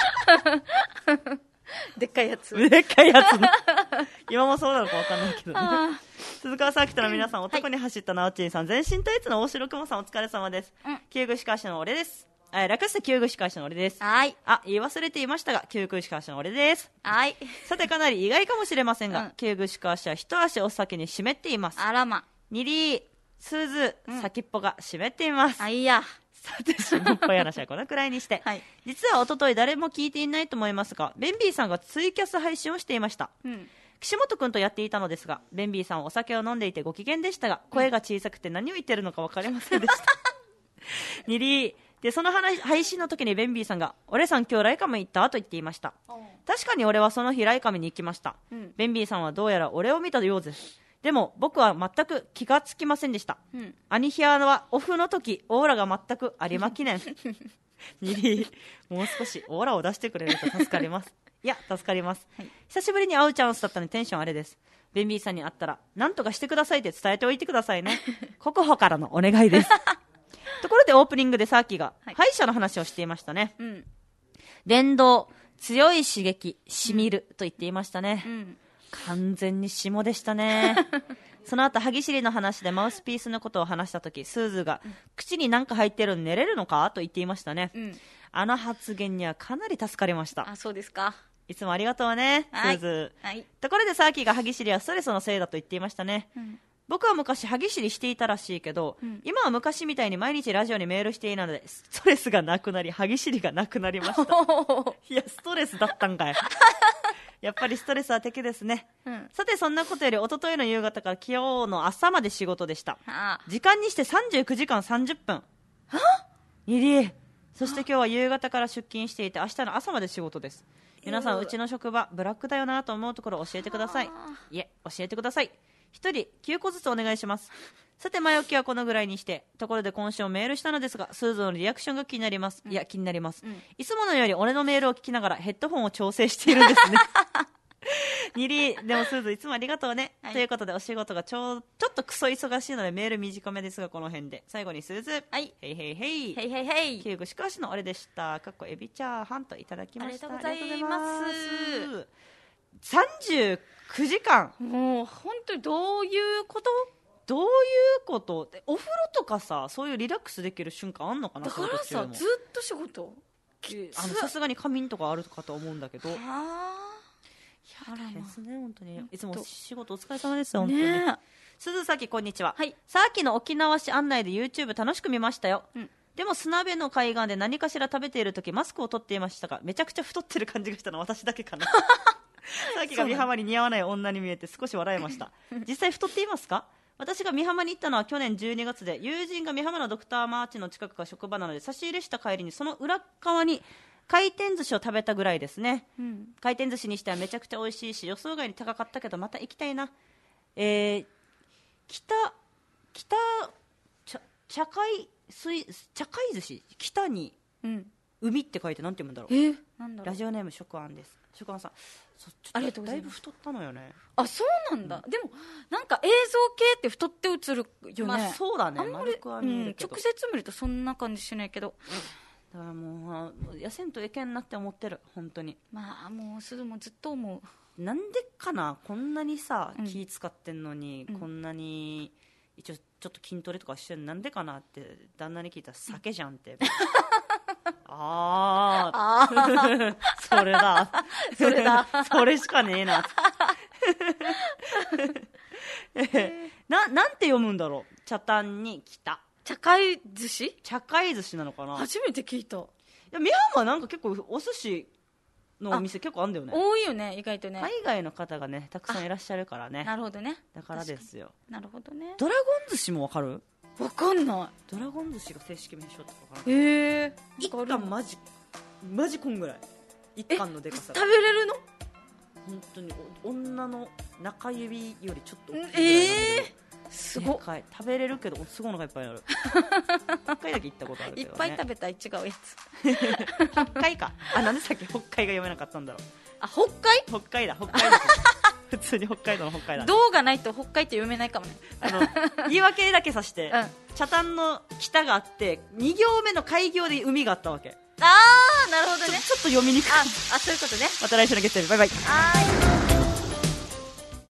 でっかいやつ。 でっかいやつの。今もそうなのか分かんないけどね。鈴川サーキットの皆さん、男に走ったなおちんさん、全身タイツの大城くもさん、お疲れ様です。旧具しかしの俺です。楽して旧具しかしの俺です。 はい。 言い忘れていましたが、旧具しかしの俺です。 はい。 さて、かなり意外かもしれませんが、旧具しかしは一足お酒に湿っています。 あらま。 にりすず、先っぽが湿っています。 いや。 さて、しもっぽい話はこのくらいにして、実は一昨日誰も聞いていないと思いますが、ベンビーさんがツイキャス配信をしていました。岸本くんとやっていたのですが、ベンビーさんはお酒を飲んでいてご機嫌でしたが、声が小さくて何を言ってるのか分かりませんでした。にりで、その配信の時にベンビーさんが、俺さん今日ライカメ行ったと言っていました。確かに俺はその日ライカメに行きました。ベンビーさんはどうやら俺を見たようです。でも僕は全く気がつきませんでした。アニヒアはオフの時オーラが全くありまきねん。にりもう少しオーラを出してくれると助かります。いや助かります、久しぶりに会うチャンスだったのにテンションあれです。ベンビーさんに会ったら何とかしてくださいって伝えておいてくださいね。国保からのお願いです。ところでオープニングでサーキーが歯医者の話をしていましたね。電動強い刺激しみると言っていましたね。完全に霜でしたね。その後歯ぎしりの話でマウスピースのことを話したとき、スーズが、口に何か入ってるの寝れるのかと言っていましたね。あの発言にはかなり助かりました。 あ、そうですか。 いつもありがとうね、スーズ。ところでサーキーが歯ぎしりはストレスのせいだと言っていましたね。僕は昔歯ぎしりしていたらしいけど、今は昔みたいに毎日ラジオにメールしているのでストレスがなくなり歯ぎしりがなくなりました。いやストレスだったんかい。やっぱりストレスは敵ですね、さてそんなことより一昨日の夕方から今日の朝まで仕事でした。時間にして39時間30分。にりそして今日は夕方から出勤していて明日の朝まで仕事です。皆さんうちの職場ブラックだよなと思うところ教えてください。いえ教えてください。1人9個ずつお願いします。さて前置きはこのぐらいにして、ところで今週メールしたのですが、スーズのリアクションが気になります。いや気になります、いつものより俺のメールを聞きながらヘッドホンを調整しているんですね。 ニリでもスーズいつもありがとうね、 はい、 ということでお仕事がちょっとクソ忙しいのでメール短めですがこの辺で最後にスーズ、 はい、 ヘイヘイヘイヘイヘイヘイ旧串川市の俺でしたかっこエビチャーハンといただきました。 ありがとうございます 39時間もう本当にどういうことお風呂とかさそういうリラックスできる瞬間あんのかな。 だからさずっと仕事さすがに仮眠とかあるかと思うんだけどあらですね本当にいつも仕事お疲れ様です本当に、ね、鈴崎こんにちは、 はい、 さっきの沖縄市案内で YouTube 楽しく見ましたよ、でも砂辺の海岸で何かしら食べているときマスクを取っていましたがめちゃくちゃ太ってる感じがしたのは私だけかなさっきが美浜に似合わない女に見えて少し笑いました実際太っていますか。私が美浜に行ったのは去年12月で友人が美浜のドクターマーチの近くが職場なので差し入れした帰りにその裏側に回転寿司を食べたぐらいですね、回転寿司にしてはめちゃくちゃ美味しいし予想外に高かったけどまた行きたいな。茶会寿司北に、海って書いてなんて読むんだろう。 なんだろう。 ラジオネーム食安です。食安さんありがとうございます。 だいぶ太ったのよね。 あ、そうなんだ、でもなんか映像系って太って映るよね。 まあそうだね。 あんまり、直接見るとそんな感じしないけど、 だからもう痩せんといけんなって思ってる本当に。 まあもうすぐもずっと思う。なんでかなこんなにさ、気使ってんのに、こんなに一応ちょっと筋トレとかしてるのなんでかなって旦那に聞いたら酒じゃんって、ああそれだそれしかねえななんて読むんだろう。茶炭に来た茶会寿司なのかな。 初めて聞いた。いやミャンマーなんか結構お寿司のお店結構あるんだよね。 多いよね意外とね。 海外の方がねたくさんいらっしゃるからね。 なるほどね。 だからですよ。 なるほどね。 ドラゴン寿司もわかる？ わかんない。 ドラゴン寿司が正式名称ってわからない。一貫マジこんぐらい。一貫のでかさ。 食べれるの？ 本当に女の中指よりちょっと大きいぐらいなんだけど。 すごい食べれるけどすごいお腹いっぱいある北海だけ行ったことあるけど、ね、 いっぱい食べたい違うやつ北海か。なんでさっき北海が読めなかったんだろう。 北海だ普通に北海道の北海だ、ね、 道がないと北海って読めないかもね。 言い訳だけさして、茶炭の北があって2行目の開業で海があったわけ。 なるほどね。 ちょっと読みにくい。 そういうことね。 また来週の月曜日バイバイ。